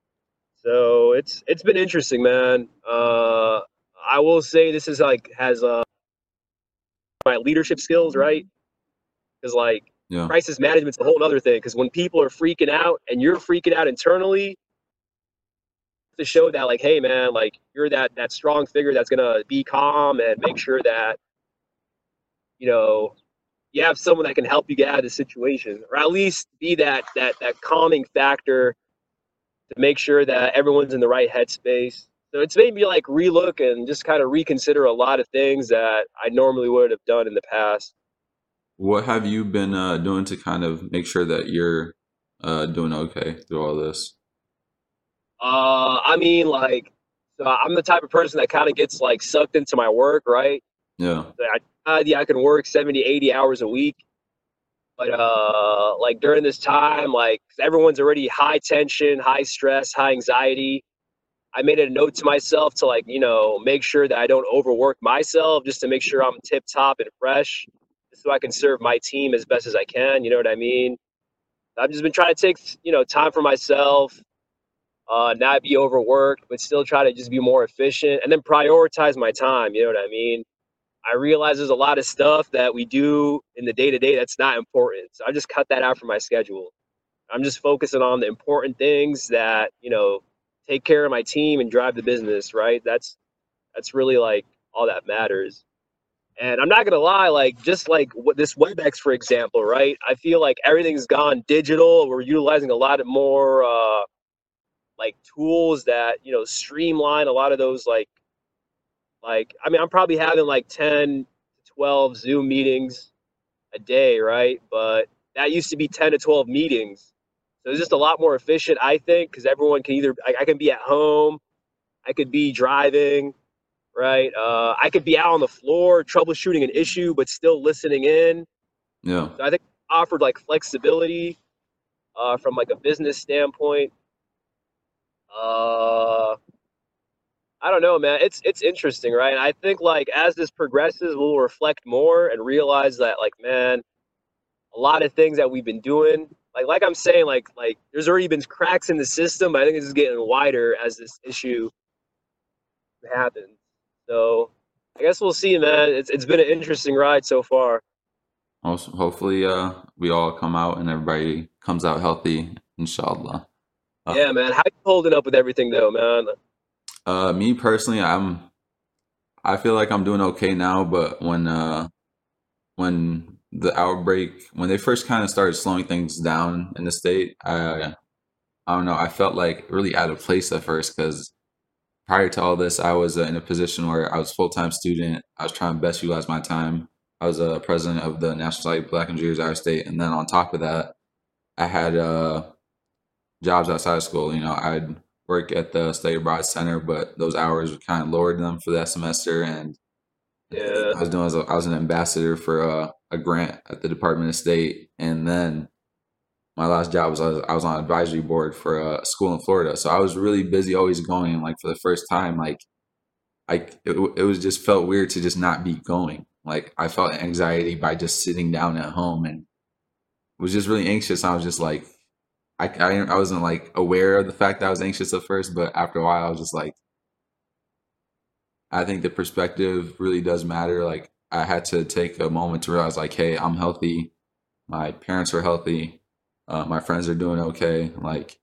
So it's it's been interesting, man. Uh, I will say this is like has uh my leadership skills, right? Because like Yeah. crisis management's a whole other thing. Because when people are freaking out and you're freaking out internally, to show that like, hey, man, like you're that that strong figure that's gonna be calm and make sure that you know you have someone that can help you get out of the situation, or at least be that that that calming factor to make sure that everyone's in the right headspace. So it's made me like relook and just kind of reconsider a lot of things that I normally would have done in the past. What have you been uh, doing to kind of make sure that you're uh, doing okay through all this? Uh, I mean, like, so I'm the type of person that kind of gets like sucked into my work, right? Yeah. So I, uh, yeah, I can work seventy, eighty hours a week, but uh, like during this time, like 'cause everyone's already high tension, high stress, high anxiety. I made a note to myself to like, you know, make sure that I don't overwork myself just to make sure I'm tip top and fresh so I can serve my team as best as I can. You know what I mean? I've just been trying to take, you know, time for myself, uh, not be overworked, but still try to just be more efficient and then prioritize my time. You know what I mean? I realize there's a lot of stuff that we do in the day to day that's not important. So I just cut that out from my schedule. I'm just focusing on the important things that, you know, take care of my team and drive the business, right? That's that's really like all that matters. And I'm not gonna lie, like just like what this WebEx, for example, right? I feel like everything's gone digital. We're utilizing a lot of more uh, like tools that you know streamline a lot of those like like I mean I'm probably having like ten to twelve Zoom meetings a day, right? But that used to be ten to twelve meetings. So it's just a lot more efficient, I think, because everyone can either I, I can be at home, I could be driving, right? Uh, I could be out on the floor troubleshooting an issue, but still listening in. Yeah. So I think offered like flexibility uh, from like a business standpoint. Uh, I don't know, man. It's it's interesting, right? And I think like as this progresses, we'll reflect more and realize that like, man, a lot of things that we've been doing, like like I'm saying, like like there's already been cracks in the system, but I think this is getting wider as this issue happens. So I guess we'll see, man. It's it's been an interesting ride so far. Most, hopefully, uh, we all come out and everybody comes out healthy, inshallah. Uh, Yeah, man. How you holding up with everything though, man? uh, me personally, I'm I feel like I'm doing okay now, but when uh when the outbreak when they first kind of started slowing things down in the state, I I don't know, I felt like really out of place at first because prior to all this, I was uh, in a position where I was full time student. I was trying to best utilize my time. I was a uh, president of the National Society of Black Engineers at our state, and then on top of that, I had uh jobs outside of school. You know, I'd work at the Study Abroad Center, but those hours were kind of lowered them for that semester, and the other thing Yeah, I was doing was I was an ambassador for a, a grant at the Department of State, and then my last job was I was, I was on advisory board for a school in Florida. So I was really busy, always going. Like for the first time, like I it, it was just felt weird to just not be going. Like I felt anxiety by just sitting down at home and was just really anxious. I was just like I, I I wasn't like aware of the fact that I was anxious at first, but after a while I was just like I think the perspective really does matter. Like I had to take a moment to realize like, hey, I'm healthy. My parents are healthy. Uh, my friends are doing okay. Like,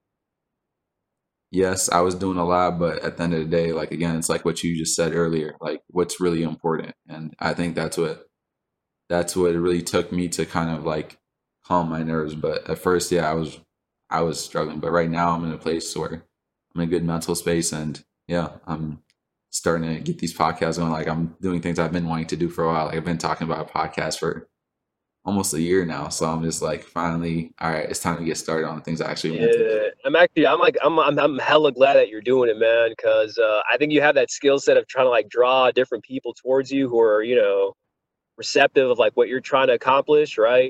yes, I was doing a lot, but at the end of the day, like again, it's like what you just said earlier. Like, what's really important, and I think that's what that's what it really took me to kind of like calm my nerves. But at first, yeah, I was I was struggling. But right now, I'm in a place where I'm in a good mental space, and yeah, I'm starting to get these podcasts going. Like, I'm doing things I've been wanting to do for a while. Like, I've been talking about a podcast for almost a year now. So I'm just like, finally, all right, it's time to get started on the things I actually want to do. yeah. I'm actually, I'm like, I'm, I'm, I'm hella glad that you're doing it, man. Because uh, I think you have that skill set of trying to like draw different people towards you who are, you know, receptive of like what you're trying to accomplish, right?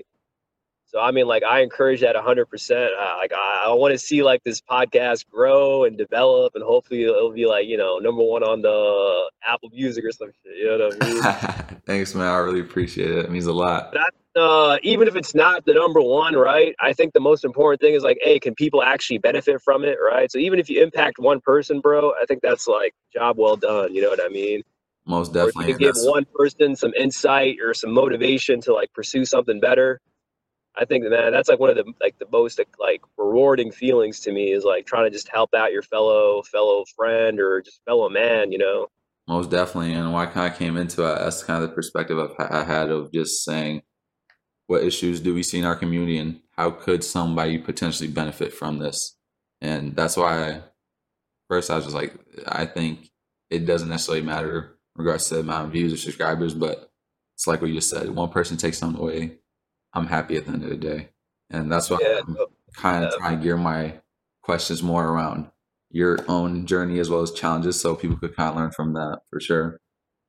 So I mean, like, I encourage that one hundred percent. Uh, like, I, I want to see like this podcast grow and develop, and hopefully it'll be like, you know, number one on the Apple Music or some shit. You know what I mean? Thanks, man. I really appreciate it. It means a lot. But I, uh, even if it's not the number one, right? I think the most important thing is like, hey, can people actually benefit from it, right? So even if you impact one person, bro, I think that's like job well done. You know what I mean? Most Or if you definitely. can And give that's one person some insight or some motivation to like pursue something better, I think that man, that's like one of the like the most like rewarding feelings to me is like trying to just help out your fellow fellow friend or just fellow man, you know. most definitely. And why kind of came into it, that's kind of the perspective I've, I had of just saying, what issues do we see in our community and how could somebody potentially benefit from this? And that's why I, first I was just like, I think it doesn't necessarily matter in regards to the amount of views or subscribers, but it's like what you just said. One person takes something away, I'm happy at the end of the day. And that's why Yeah, I'm no, kind of uh, trying to gear my questions more around your own journey as well as challenges so people could kind of learn from that for sure.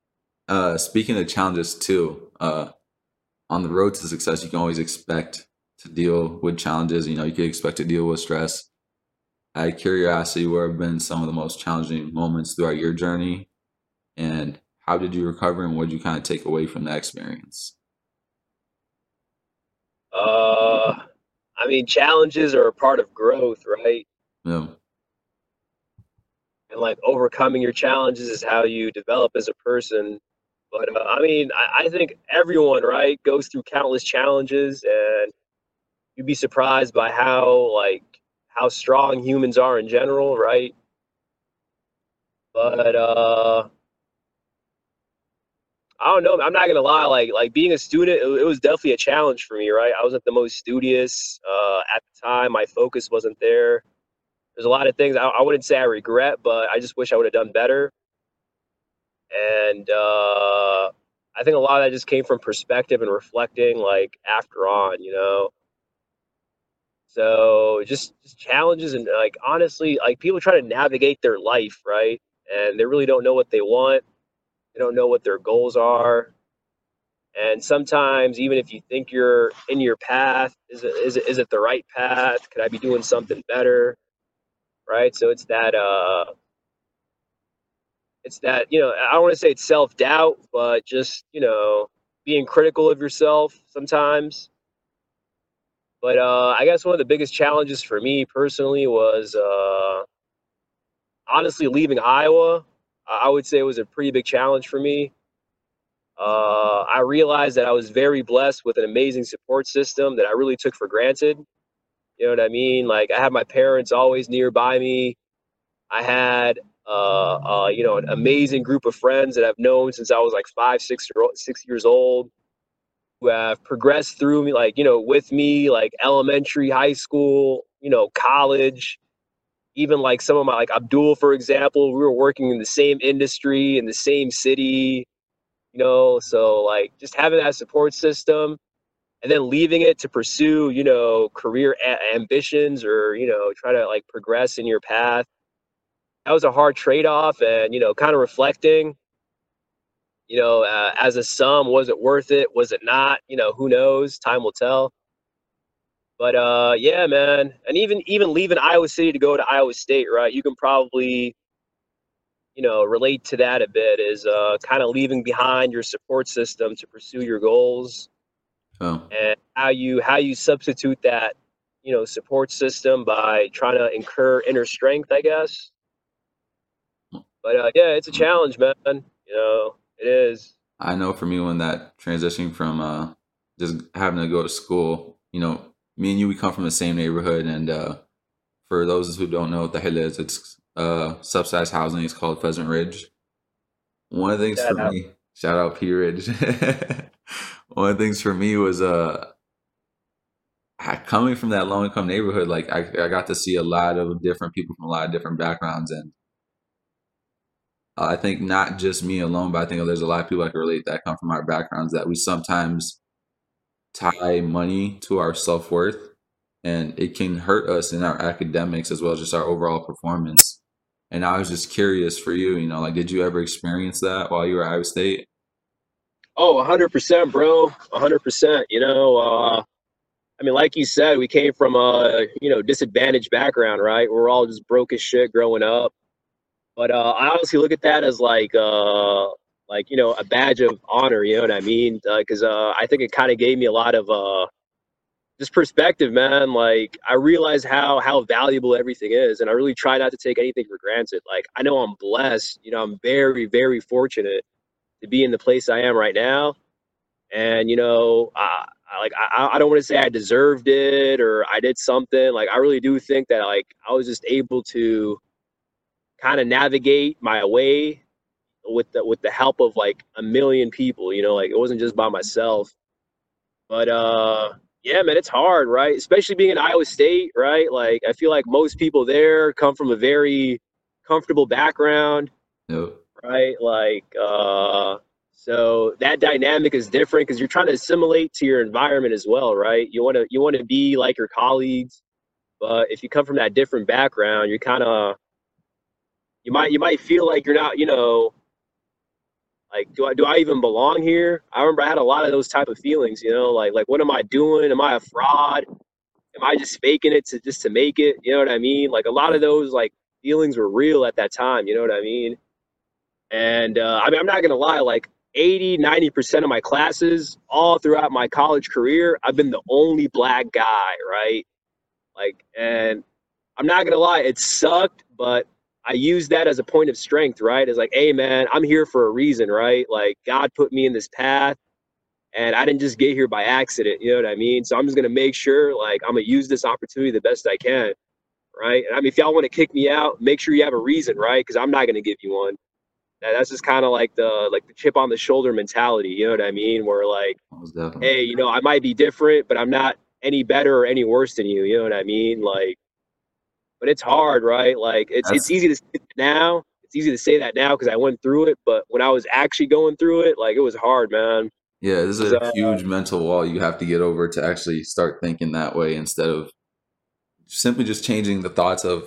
Uh, speaking of challenges too, uh, on the road to success, you can always expect to deal with challenges. You know, you can expect to deal with stress. Out of curiosity, where have been some of the most challenging moments throughout your journey, and how did you recover, and what did you kind of take away from that experience? uh, I mean, challenges are a part of growth, right? Yeah, And like overcoming your challenges is how you develop as a person. But uh, I mean, I, I think everyone, right, goes through countless challenges, and you'd be surprised by how like how strong humans are in general, right? But uh, I don't know. I'm not gonna lie. Like like being a student, it, it was definitely a challenge for me, right? I wasn't the most studious uh, at the time. My focus wasn't there. There's a lot of things I, I wouldn't say I regret, but I just wish I would have done better. And uh, I think a lot of that just came from perspective and reflecting, like after on, you know. So just, just challenges and like honestly, like people try to navigate their life, right? And they really don't know what they want. They don't know what their goals are. And sometimes, even if you think you're in your path, is it is it is it the right path? Could I be doing something better? Right. So it's that uh, it's that you know I don't want to say it's self doubt, but just you know being critical of yourself sometimes. But uh, I guess one of the biggest challenges for me personally was uh, honestly leaving Iowa. I would say it was a pretty big challenge for me. Uh, I realized that I was very blessed with an amazing support system that I really took for granted. You know what I mean? Like I had my parents always nearby me. I had uh, uh, you know, an amazing group of friends that I've known since I was like five, six, year old, six years old, who have progressed through me, like you know, with me, like elementary, high school, you know, college. Even like some of my like Abdul, for example, we were working in the same industry in the same city. You know, so like just having that support system and then leaving it to pursue, you know, career a- ambitions or you know, try to like progress in your path. That was a hard trade off, and you know, kind of reflecting you know, uh, as a sum, was it worth it? Was it not? You know, who knows? Time will tell. But uh, yeah, man, and even even leaving Iowa City to go to Iowa State, right? You can probably you know relate to that a bit. Is uh, kind of leaving behind your support system to pursue your goals, Oh, and how you how you substitute that you know support system by trying to incur inner strength, I guess. But uh, yeah, it's a challenge, man. You know, it is. I know for me when that transitioning from uh just having to go to school, you know, me and you we come from the same neighborhood, and uh for those who don't know what the hell is, it's uh subsidized housing. It's called Pheasant Ridge. One of the things That for me, shout out P Ridge. One of the things for me was uh ha- coming from that low income neighborhood. Like I, I got to see a lot of different people from a lot of different backgrounds, and uh, I think not just me alone, but I think there's a lot of people I can relate that come from our backgrounds that we sometimes tie money to our self worth, and it can hurt us in our academics as well as just our overall performance. And I was just curious for you, you know, like, did you ever experience that while you were at Iowa State? Oh, one hundred percent, bro. one hundred percent. You know, uh, I mean, like you said, we came from a, you know, disadvantaged background, right? We're all just broke as shit growing up. But uh, I honestly look at that as like, uh, like, you know, a badge of honor, you know what I mean? Because uh, uh, I think it kind of gave me a lot of uh, just perspective, man. Like, I realize how how valuable everything is. And I really try not to take anything for granted. Like, I know I'm blessed. You know, I'm very, very fortunate to be in the place I am right now. And you know uh, I, like I, I don't want to say I deserved it or I did something. Like I really do think that like I was just able to kind of navigate my way with the with the help of like a million people, you know, like it wasn't just by myself. But uh yeah, man, it's hard, right? Especially being in Iowa State, right? Like I feel like most people there come from a very comfortable background, No. right? Like, uh, so that dynamic is different because you're trying to assimilate to your environment as well, right? You want to you want to be like your colleagues, but if you come from that different background, you're kind of you might you might feel like you're not, you know, like do I do I even belong here? I remember I had a lot of those type of feelings, you know, like like what am I doing? Am I a fraud? Am I just faking it to just to make it? You know what I mean? Like a lot of those like feelings were real at that time. You know what I mean? And uh, I mean, I'm not going to lie, like eighty, ninety percent of my classes, all throughout my college career, I've been the only black guy, right? Like, and I'm not going to lie, it sucked, but I used that as a point of strength, right? It's like, hey, man, I'm here for a reason, right? Like, God put me in this path, and I didn't just get here by accident, you know what I mean? So I'm just going to make sure, like, I'm going to use this opportunity the best I can, right? And I mean, if y'all want to kick me out, make sure you have a reason, right? Because I'm not going to give you one. That, that's just kind of like the like the chip on the shoulder mentality. You know what I mean? Where like, Most definitely. hey, you know, I might be different, but I'm not any better or any worse than you. You know what I mean? Like, but it's hard, right? Like, it's it's That's easy to say that now. It's easy to say that now because I went through it. But when I was actually going through it, like, it was hard, man. yeah, this is It's, a uh, huge mental wall you have to get over to actually start thinking that way instead of simply just changing the thoughts of,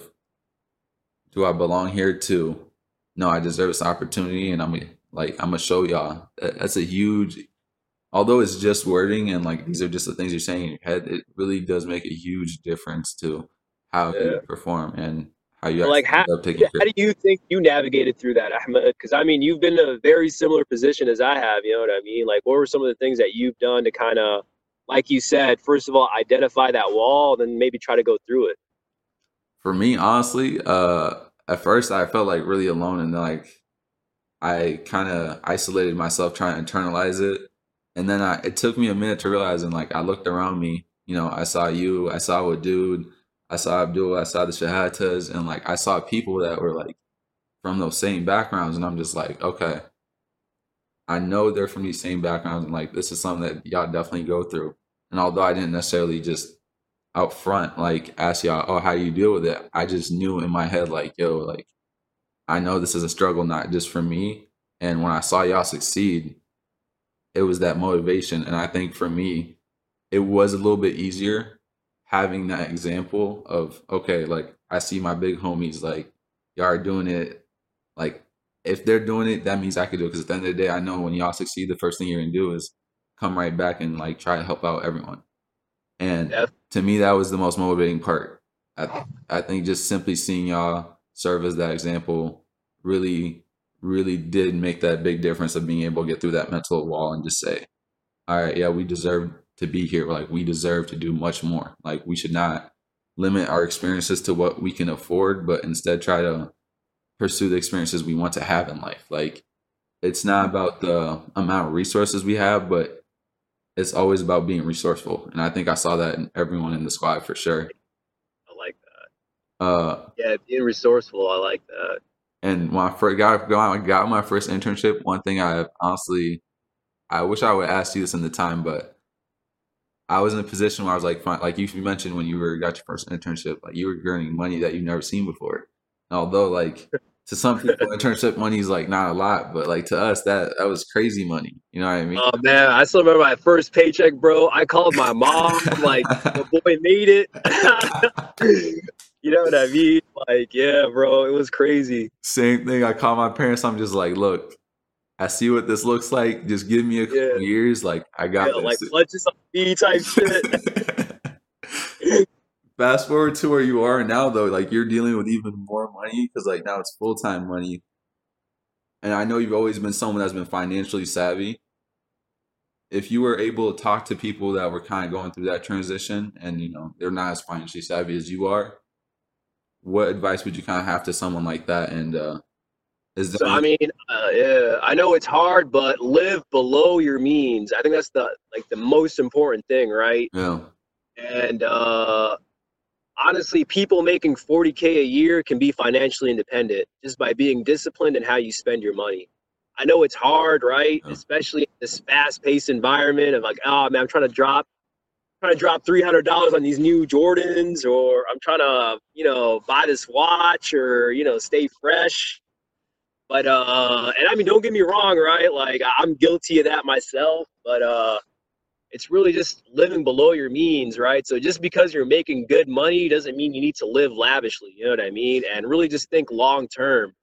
do I belong here too? No, I deserve this opportunity, and I'm gonna- like I'm gonna show y'all. That- That's a huge. Although it's just wording and like these are just the things you're saying in your head, it really does make a huge difference to how you yeah. perform and how you Like, actually how end up taking care. how do you think you navigated through that, Ahmed? Because I mean, you've been in a very similar position as I have. You know what I mean? Like, what were some of the things that you've done to kind of, like you said, first of all, identify that wall, then maybe try to go through it? For me, honestly, uh, at first I felt like really alone and like I kind of isolated myself trying to internalize it. And then I, it took me a minute to realize, and like I looked around me, you know, I saw you, I saw a dude, I saw Abdul, I saw the Shahatas, and like I saw people that were like from those same backgrounds, and I'm just like, okay, I know they're from these same backgrounds, and like this is something that y'all definitely go through. And although I didn't necessarily just out front like ask y'all, oh, how do you deal with it? I just knew in my head, like, yo, like I know this is a struggle, not just for me. And when I saw y'all succeed, it was that motivation. And I think for me, it was a little bit easier having that example of, okay, like I see my big homies, like y'all are doing it. Like if they're doing it, that means I could do it. Because at the end of the day, I know when y'all succeed, the first thing you're gonna do is come right back and like try to help out everyone. And Def- to me, that was the most motivating part. I, I think just simply seeing y'all serve as that example really, really did make that big difference of being able to get through that mental wall and just say, all right, yeah, we deserve to be here. Like we deserve to do much more. Like we should not limit our experiences to what we can afford, but instead try to pursue the experiences we want to have in life. Like it's not about the amount of resources we have, but it's always about being resourceful. And I think I saw that in everyone in the squad for sure. I like that. Uh, Yeah, being resourceful. I like that. and when I first got, got got my first internship, one thing I honestly, I wish I would ask you this in the time, but I was in a position where I was like, fine, like you mentioned when you were got your first internship, like you were earning money that you've never seen before. And although like to some people, internship money is like not a lot, but like to us, that that was crazy money. You know what I mean? Oh man, I still remember my first paycheck, bro. I called my mom. I'm like, your boy made it. You know what I mean? Like, yeah, bro, it was crazy. Same thing. I call my parents. I'm just like, look, I see what this looks like. Just give me a Yeah, couple years. Like I yeah, got like this. lunches on me type shit. Fast forward to where you are now, though, like you're dealing with even more money because like now it's full time money. And I know you've always been someone that's been financially savvy. If you were able to talk to people that were kind of going through that transition and you know they're not as financially savvy as you are, what advice would you kind of have to someone like that? And uh, is So there I any? mean, uh, yeah, I know it's hard, but live below your means. I think that's the like the most important thing, right? Yeah, And uh, honestly, people making forty k a year can be financially independent just by being disciplined in how you spend your money. I know it's hard, right? yeah, Especially in this fast-paced environment of like, oh man, I'm trying to drop trying to drop three hundred dollars on these new Jordans, or I'm trying to, you know, buy this watch, or you know, stay fresh. But uh, and I mean, don't get me wrong, right? Like I'm guilty of that myself, but uh, it's really just living below your means, right? So just because you're making good money doesn't mean you need to live lavishly. You know what I mean? And really just think long term.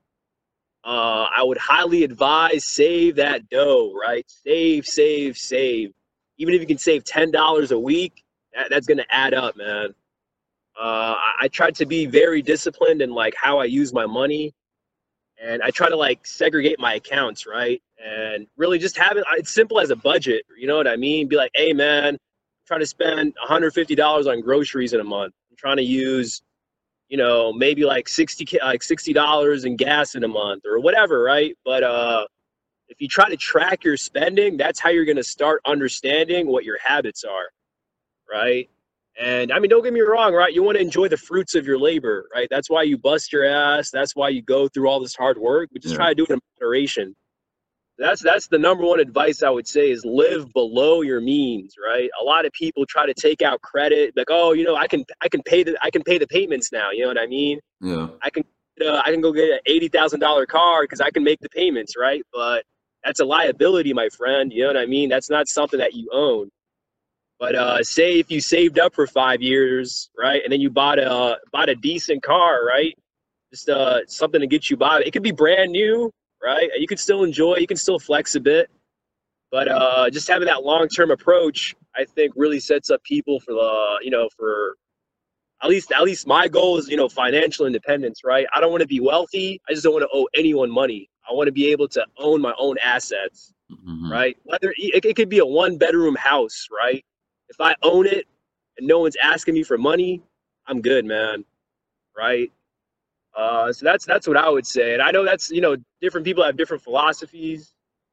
Uh, I would highly advise save that dough, right? Save, save, save. Even if you can save ten dollars a week, that, that's gonna add up, man. Uh, I, I tried to be very disciplined in like how I use my money, and I try to like segregate my accounts, right? And really just have it. It's simple as a budget. You know what I mean? Be like, hey man, I'm trying to spend one hundred fifty dollars on groceries in a month. I'm trying to use, you know, maybe like sixty like sixty dollars in gas in a month or whatever, right? But uh, if you try to track your spending, that's how you're gonna start understanding what your habits are, right? And I mean, don't get me wrong, right? You want to enjoy the fruits of your labor, right? That's why you bust your ass. That's why you go through all this hard work. But just yeah, try to do it in moderation. That's that's the number one advice I would say is live below your means, right? A lot of people try to take out credit, like, oh, you know, I can I can pay the I can pay the payments now. You know what I mean? yeah, I can uh, I can go get an eighty thousand dollar car because I can make the payments, right? But that's a liability, my friend. You know what I mean? That's not something that you own. But uh, say if you saved up for five years, right, and then you bought a bought a decent car, right, just uh, something to get you by. It could be brand new, right? You could still enjoy. You can still flex a bit, but uh, just having that long term approach, I think, really sets up people for the you know for at least at least my goal is you know financial independence, right? I don't want to be wealthy. I just don't want to owe anyone money. I want to be able to own my own assets, hmm, right? Whether it, it could be a one bedroom house, right? If I own it and no one's asking me for money, I'm good, man. Right? Uh, so that's that's what I would say, and I know that's you know different people have different philosophies,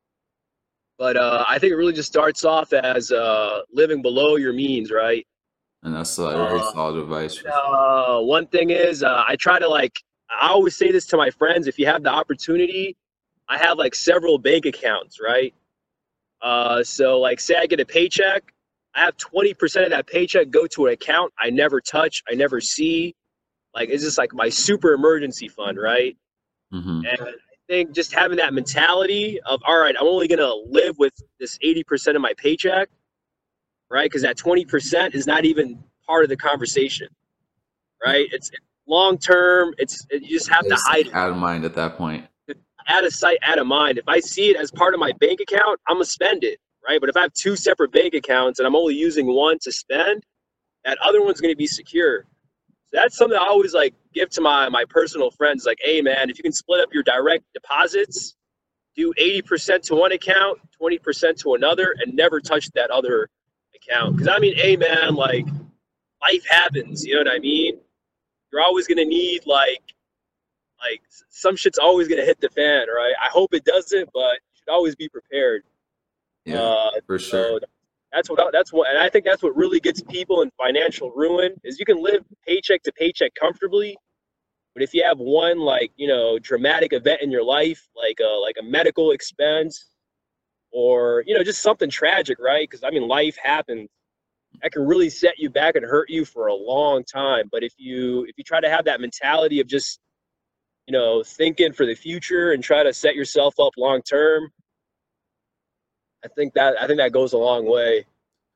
but uh, I think it really just starts off as uh, living below your means, right? And that's uh, very Uh, solid advice for sure. uh, One thing is, uh, I try to like I always say this to my friends: if you have the opportunity, I have like several bank accounts, right? Uh, so like, say I get a paycheck, I have twenty percent of that paycheck go to an account I never touch, I never see. Like, it's just like my super emergency fund, right? Hmm. And I think just having that mentality of, all right, I'm only going to live with this eighty percent of my paycheck, right? Because that twenty percent is not even part of the conversation, Yeah, right? It's long term. It's it, You just have to it's hide like it. out of mind at that point. Out of sight, out of mind. If I see it as part of my bank account, I'm gonna spend it, right? But if I have two separate bank accounts and I'm only using one to spend, that other one's gonna be secure. So that's something I always like give to my my personal friends. Like, hey man, if you can split up your direct deposits, do eighty percent to one account, twenty percent to another, and never touch that other account. Because I mean, hey man, like life happens. You know what I mean? You're always gonna need like like some shit's always gonna hit the fan, right? I hope it doesn't, but you should always be prepared. Yeah, Uh, for sure. so that's what that's what, and I think that's what really gets people in financial ruin is you can live paycheck to paycheck comfortably, but if you have one like you know dramatic event in your life, like a like a medical expense or you know just something tragic, right? Because I mean life happens. That can really set you back and hurt you for a long time. But if you if you try to have that mentality of just you know thinking for the future and try to set yourself up long term, I think that I think that goes a long way.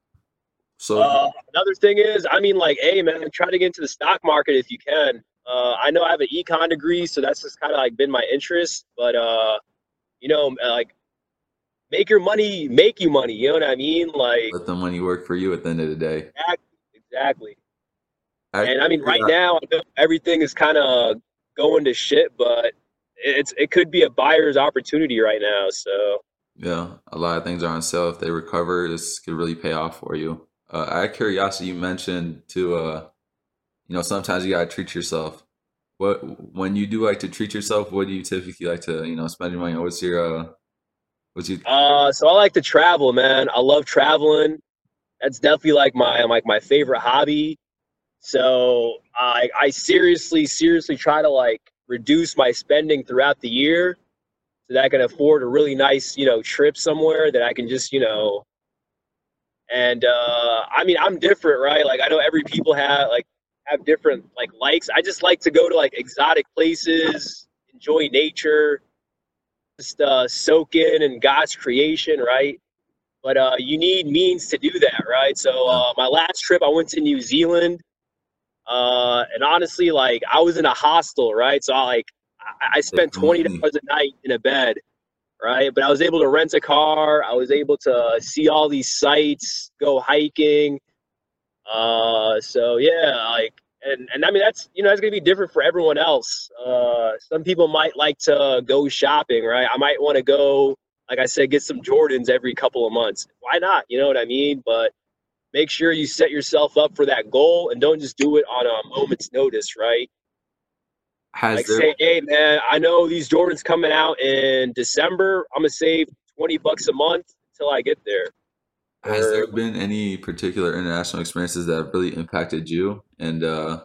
So Uh, another thing is, I mean, like, hey, man, try to get into the stock market if you can. Uh, I know I have an econ degree, so that's just kind of like been my interest. But uh, you know, like, make your money make you money. You know what I mean? Like, let the money work for you at the end of the day. exactly, exactly. I, And I mean, right yeah, now, I know everything is kind of going to shit, but it's it could be a buyer's opportunity right now. So, yeah, a lot of things are on sale. If they recover, this could really pay off for you. Uh, out of curiosity, you mentioned to uh, you know, sometimes you gotta treat yourself. What when you do like to treat yourself, what do you typically like to, you know, spend your money on? What's your uh what's your uh, so I like to travel, man. I love traveling. That's definitely like my like my favorite hobby. So I I seriously seriously try to like reduce my spending throughout the year so that I can afford a really nice you know trip somewhere that I can just you know and uh, I mean I'm different, right? Like I know every people have like have different like likes. I just like to go to like exotic places, enjoy nature, just uh, soak in and God's creation, right? But uh, you need means to do that, right? So uh, uh, my last trip, I went to New Zealand. Uh, and honestly, like I was in a hostel, right? So I like I, I take spent the twenty money? dollars a night in a bed, right? But I was able to rent a car. I was able to see all these sites, go hiking. Uh, so yeah, like and and I mean that's you know that's gonna be different for everyone else. Uh, some people might like to go shopping, right? I might want to go, like I said, get some Jordans every couple of months. Why not? You know what I mean? But make sure you set yourself up for that goal and don't just do it on a moment's notice, right? Has Like there say, hey man, I know these Jordans coming out in December. I'm gonna save twenty bucks a month until I get there. has there Or been any particular international experiences that have really impacted you? And uh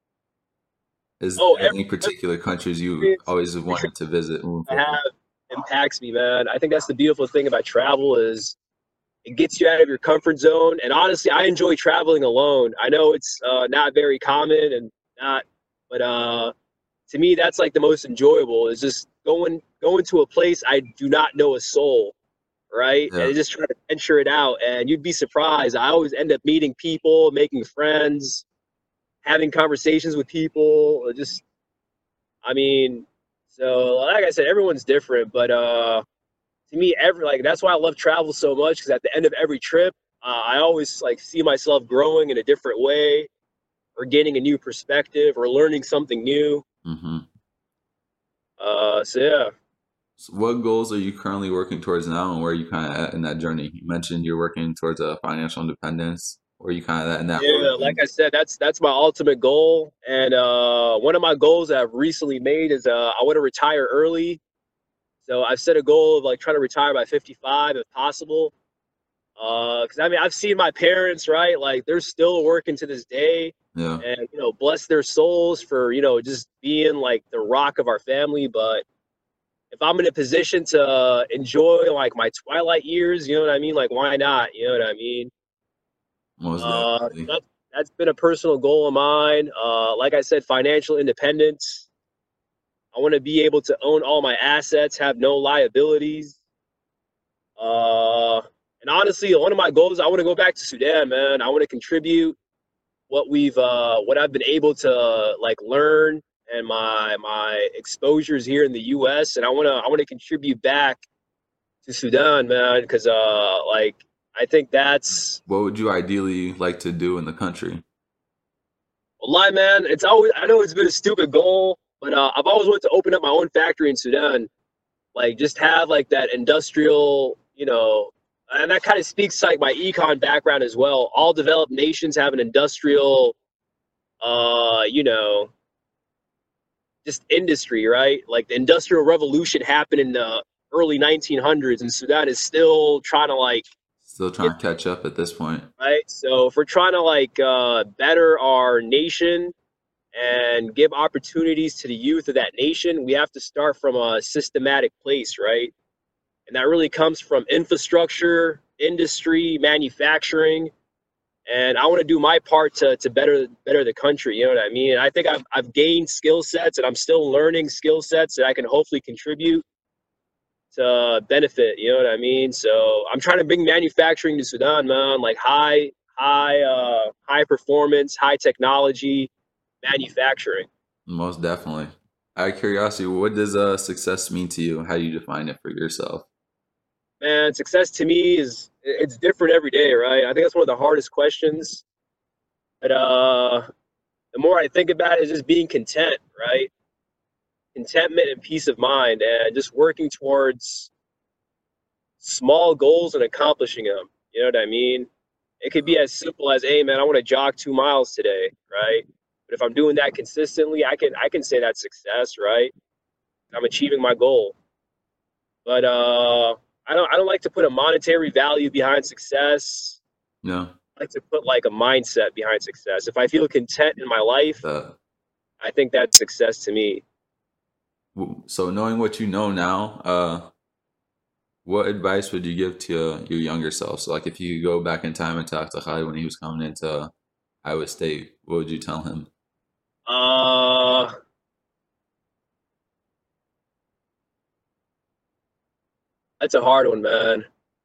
is oh, there every, any every particular countries you experience, always every trip wanted to visit moving I forward? have impacts me, man. I think that's the beautiful thing about travel is it gets you out of your comfort zone. And honestly, I enjoy traveling alone. I know it's uh, not very common and not, but uh, to me that's like the most enjoyable is just going going to a place I do not know a soul, right? Yeah. And just try to venture it out, and you'd be surprised. I always end up meeting people, making friends, having conversations with people, just I mean, so like I said, everyone's different, but uh to me every like that's why I love travel so much because at the end of every trip uh, I always like see myself growing in a different way or gaining a new perspective or learning something new. Hmm. Uh so yeah. So what goals are you currently working towards now, and where are you kind of at in that journey? You mentioned you're working towards a financial independence. or you kind of that in that Yeah, like origin? I said, that's that's my ultimate goal. And uh, one of my goals that I've recently made is uh, I want to retire early. So I've set a goal of like trying to retire by fifty-five if possible. Uh, because I mean, I've seen my parents, right? Like they're still working to this day, Yeah. and you know, bless their souls for you know just being like the rock of our family. But if I'm in a position to enjoy like my twilight years, you know what I mean? Like why not? You know what I mean? Most Uh, definitely. that that's been a personal goal of mine. Uh, like I said, financial independence. I want to be able to own all my assets, have no liabilities. Uh, and honestly, one of my goals, I want to go back to Sudan, man. I want to contribute what we've, uh, what I've been able to like learn and my my exposures here in the U S. And I want to, I want to contribute back to Sudan, man, because uh, like I think that's What would you ideally like to do in the country? a lie, man. It's always, I know it's been a stupid goal, but uh, I've always wanted to open up my own factory in Sudan, like just have like that industrial, you know, and that kind of speaks to like my econ background as well. All developed nations have an industrial, uh, you know, just industry, right? Like the industrial revolution happened in the early nineteen hundreds, and Sudan is still trying to like Still get trying to catch up at this point. right. So if we're trying to like uh, better our nation and give opportunities to the youth of that nation, we have to start from a systematic place, right? And that really comes from infrastructure, industry, manufacturing. And I want to do my part to, to better better the country. You know what I mean? And I think I've, I've gained skill sets and I'm still learning skill sets that I can hopefully contribute to benefit. You know what I mean? So I'm trying to bring manufacturing to Sudan, man. Like high, high, uh, high performance, high technology manufacturing. Most definitely. Out of curiosity, what does uh, success mean to you? How do you define it for yourself? Man, success to me is it's different every day, right? I think that's one of the hardest questions. But uh, the more I think about it, is just being content, right? Contentment and peace of mind, and just working towards small goals and accomplishing them. You know what I mean? It could be as simple as, "Hey, man, I want to jog two miles today," right? But if I'm doing that consistently, I can I can say that's success, right? I'm achieving my goal. But uh, I don't I don't like to put a monetary value behind success. No. I like to put like a mindset behind success. If I feel content in my life, Uh, I think that's success to me. w- so knowing what you know now, uh, what advice would you give to uh, your younger self? So like if you could go back in time and talk to Khalid when he was coming into Iowa State, what would you tell him? Uh, that's a hard one, man.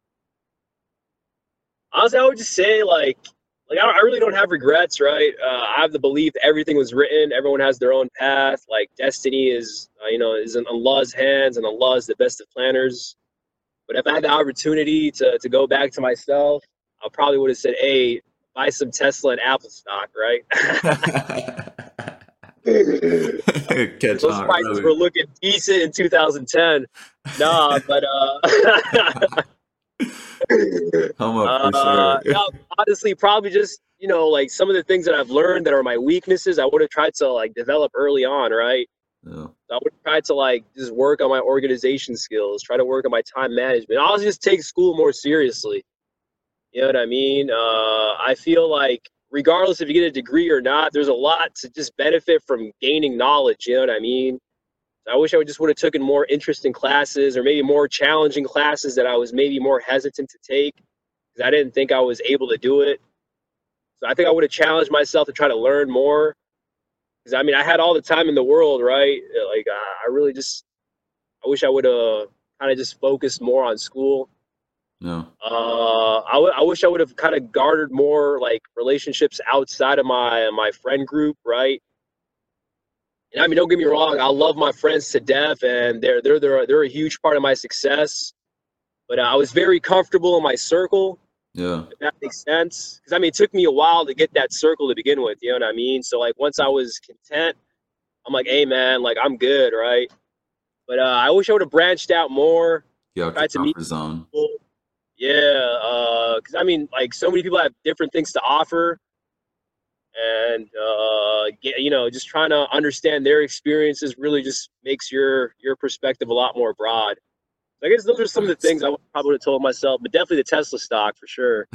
Honestly, I would just say like, like I, don't, I really don't have regrets, right? Uh, I have the belief that everything was written. Everyone has their own path. Like destiny is, uh, you know, is in Allah's hands, and Allah is the best of planners. But if I had the opportunity to to go back to myself, I probably would have said, "Hey, buy some Tesla and Apple stock," right? Catch Those on prices early. were looking decent in two thousand ten. Nah, but uh, Come up for sure. uh, no, honestly, probably just you know like some of the things that I've learned that are my weaknesses. I would have tried to like develop early on, right? Yeah. I would try to like just work on my organization skills, try to work on my time management. I'll just take school more seriously. You know what I mean? Uh, I feel like regardless if you get a degree or not, there's a lot to just benefit from gaining knowledge. You know what I mean? I wish I would just would have taken more interesting classes or maybe more challenging classes that I was maybe more hesitant to take because I didn't think I was able to do it. So I think I would have challenged myself to try to learn more. Because I mean, I had all the time in the world, right? Like I really just, I wish I would have kind of just focused more on school. No. Uh, I, w- I wish I would have kind of garnered more like relationships outside of my my friend group, right? And I mean, don't get me wrong, I love my friends to death, and they're they're they're they're a huge part of my success. But uh, I was very comfortable in my circle, Yeah. if that makes sense. Because I mean, it took me a while to get that circle to begin with. You know what I mean? So like once I was content, I'm like, hey man, like I'm good, right? But uh, I wish I would have branched out more, Get out your tried to meet comfort zone. people. Yeah, uh, because I mean, like, so many people have different things to offer, and uh, get, you know, just trying to understand their experiences really just makes your your perspective a lot more broad. So I guess those are some of the Facts. things I would- probably would have told myself, but definitely the Tesla stock for sure.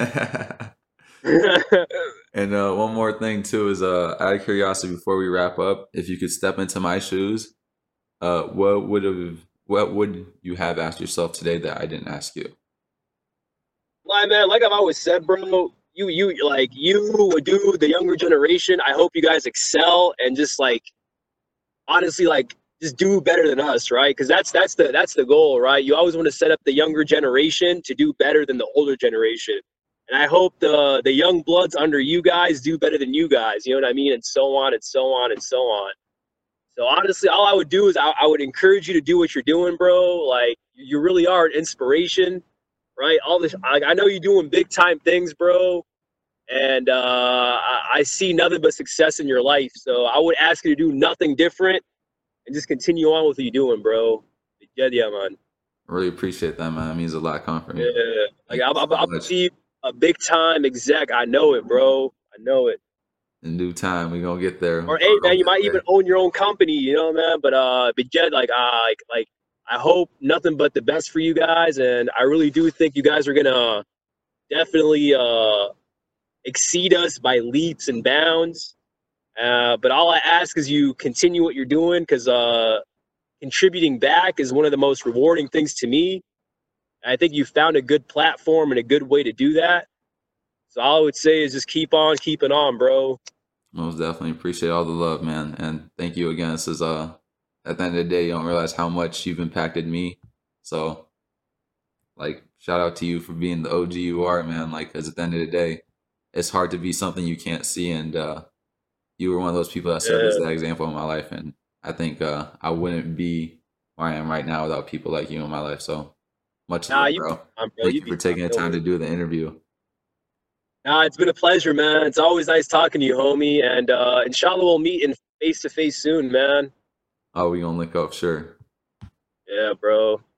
And uh, one more thing too is uh, out of curiosity, before we wrap up, if you could step into my shoes, uh, what would have what would you have asked yourself today that I didn't ask you? Like man, like I've always said, bro, you you like you do the younger generation. I hope you guys excel and just like honestly like just do better than us, right? Because that's that's the that's the goal, right? You always want to set up the younger generation to do better than the older generation. And I hope the the young bloods under you guys do better than you guys. You know what I mean? And so on and so on and so on. So honestly, all I would do is I, I would encourage you to do what you're doing, bro. Like you really are an inspiration, right? All this, I, I know you're doing big time things, bro, and uh, I, I see nothing but success in your life. So I would ask you to do nothing different and just continue on with what you're doing, bro. Yeah, yeah, man. I really appreciate that, man. It means a lot coming from Yeah, you. like Thank I, you I, so I much. see a big time exec. I know it, bro. I know it. In due time, we're gonna get there. Or We're hey, gonna man, you get might even there. own your own company, you know, man. But uh, but Jed, like, uh, like, like, I hope nothing but the best for you guys, and I really do think you guys are gonna definitely uh exceed us by leaps and bounds. Uh, but all I ask is you continue what you're doing because uh, contributing back is one of the most rewarding things to me. I think you found a good platform and a good way to do that. So all I would say is just keep on keeping on, bro. Most definitely appreciate all the love, man, and thank you again. This is uh, at the end of the day, you don't realize how much you've impacted me. So, like, shout out to you for being the O G you are, man. Like, because at the end of the day, it's hard to be something you can't see, and uh, you were one of those people that served as Yeah. that example in my life, and I think uh, I wouldn't be where I am right now without people like you in my life. So, much Nah, love, you be bro. fine, bro. Thank You you be for fine. taking the Don't time to worry. do the interview. Nah, it's been a pleasure, man. It's always nice talking to you, homie. And uh, inshallah, we'll meet in face to face soon, man. Oh, we gonna link up, sure. Yeah, bro.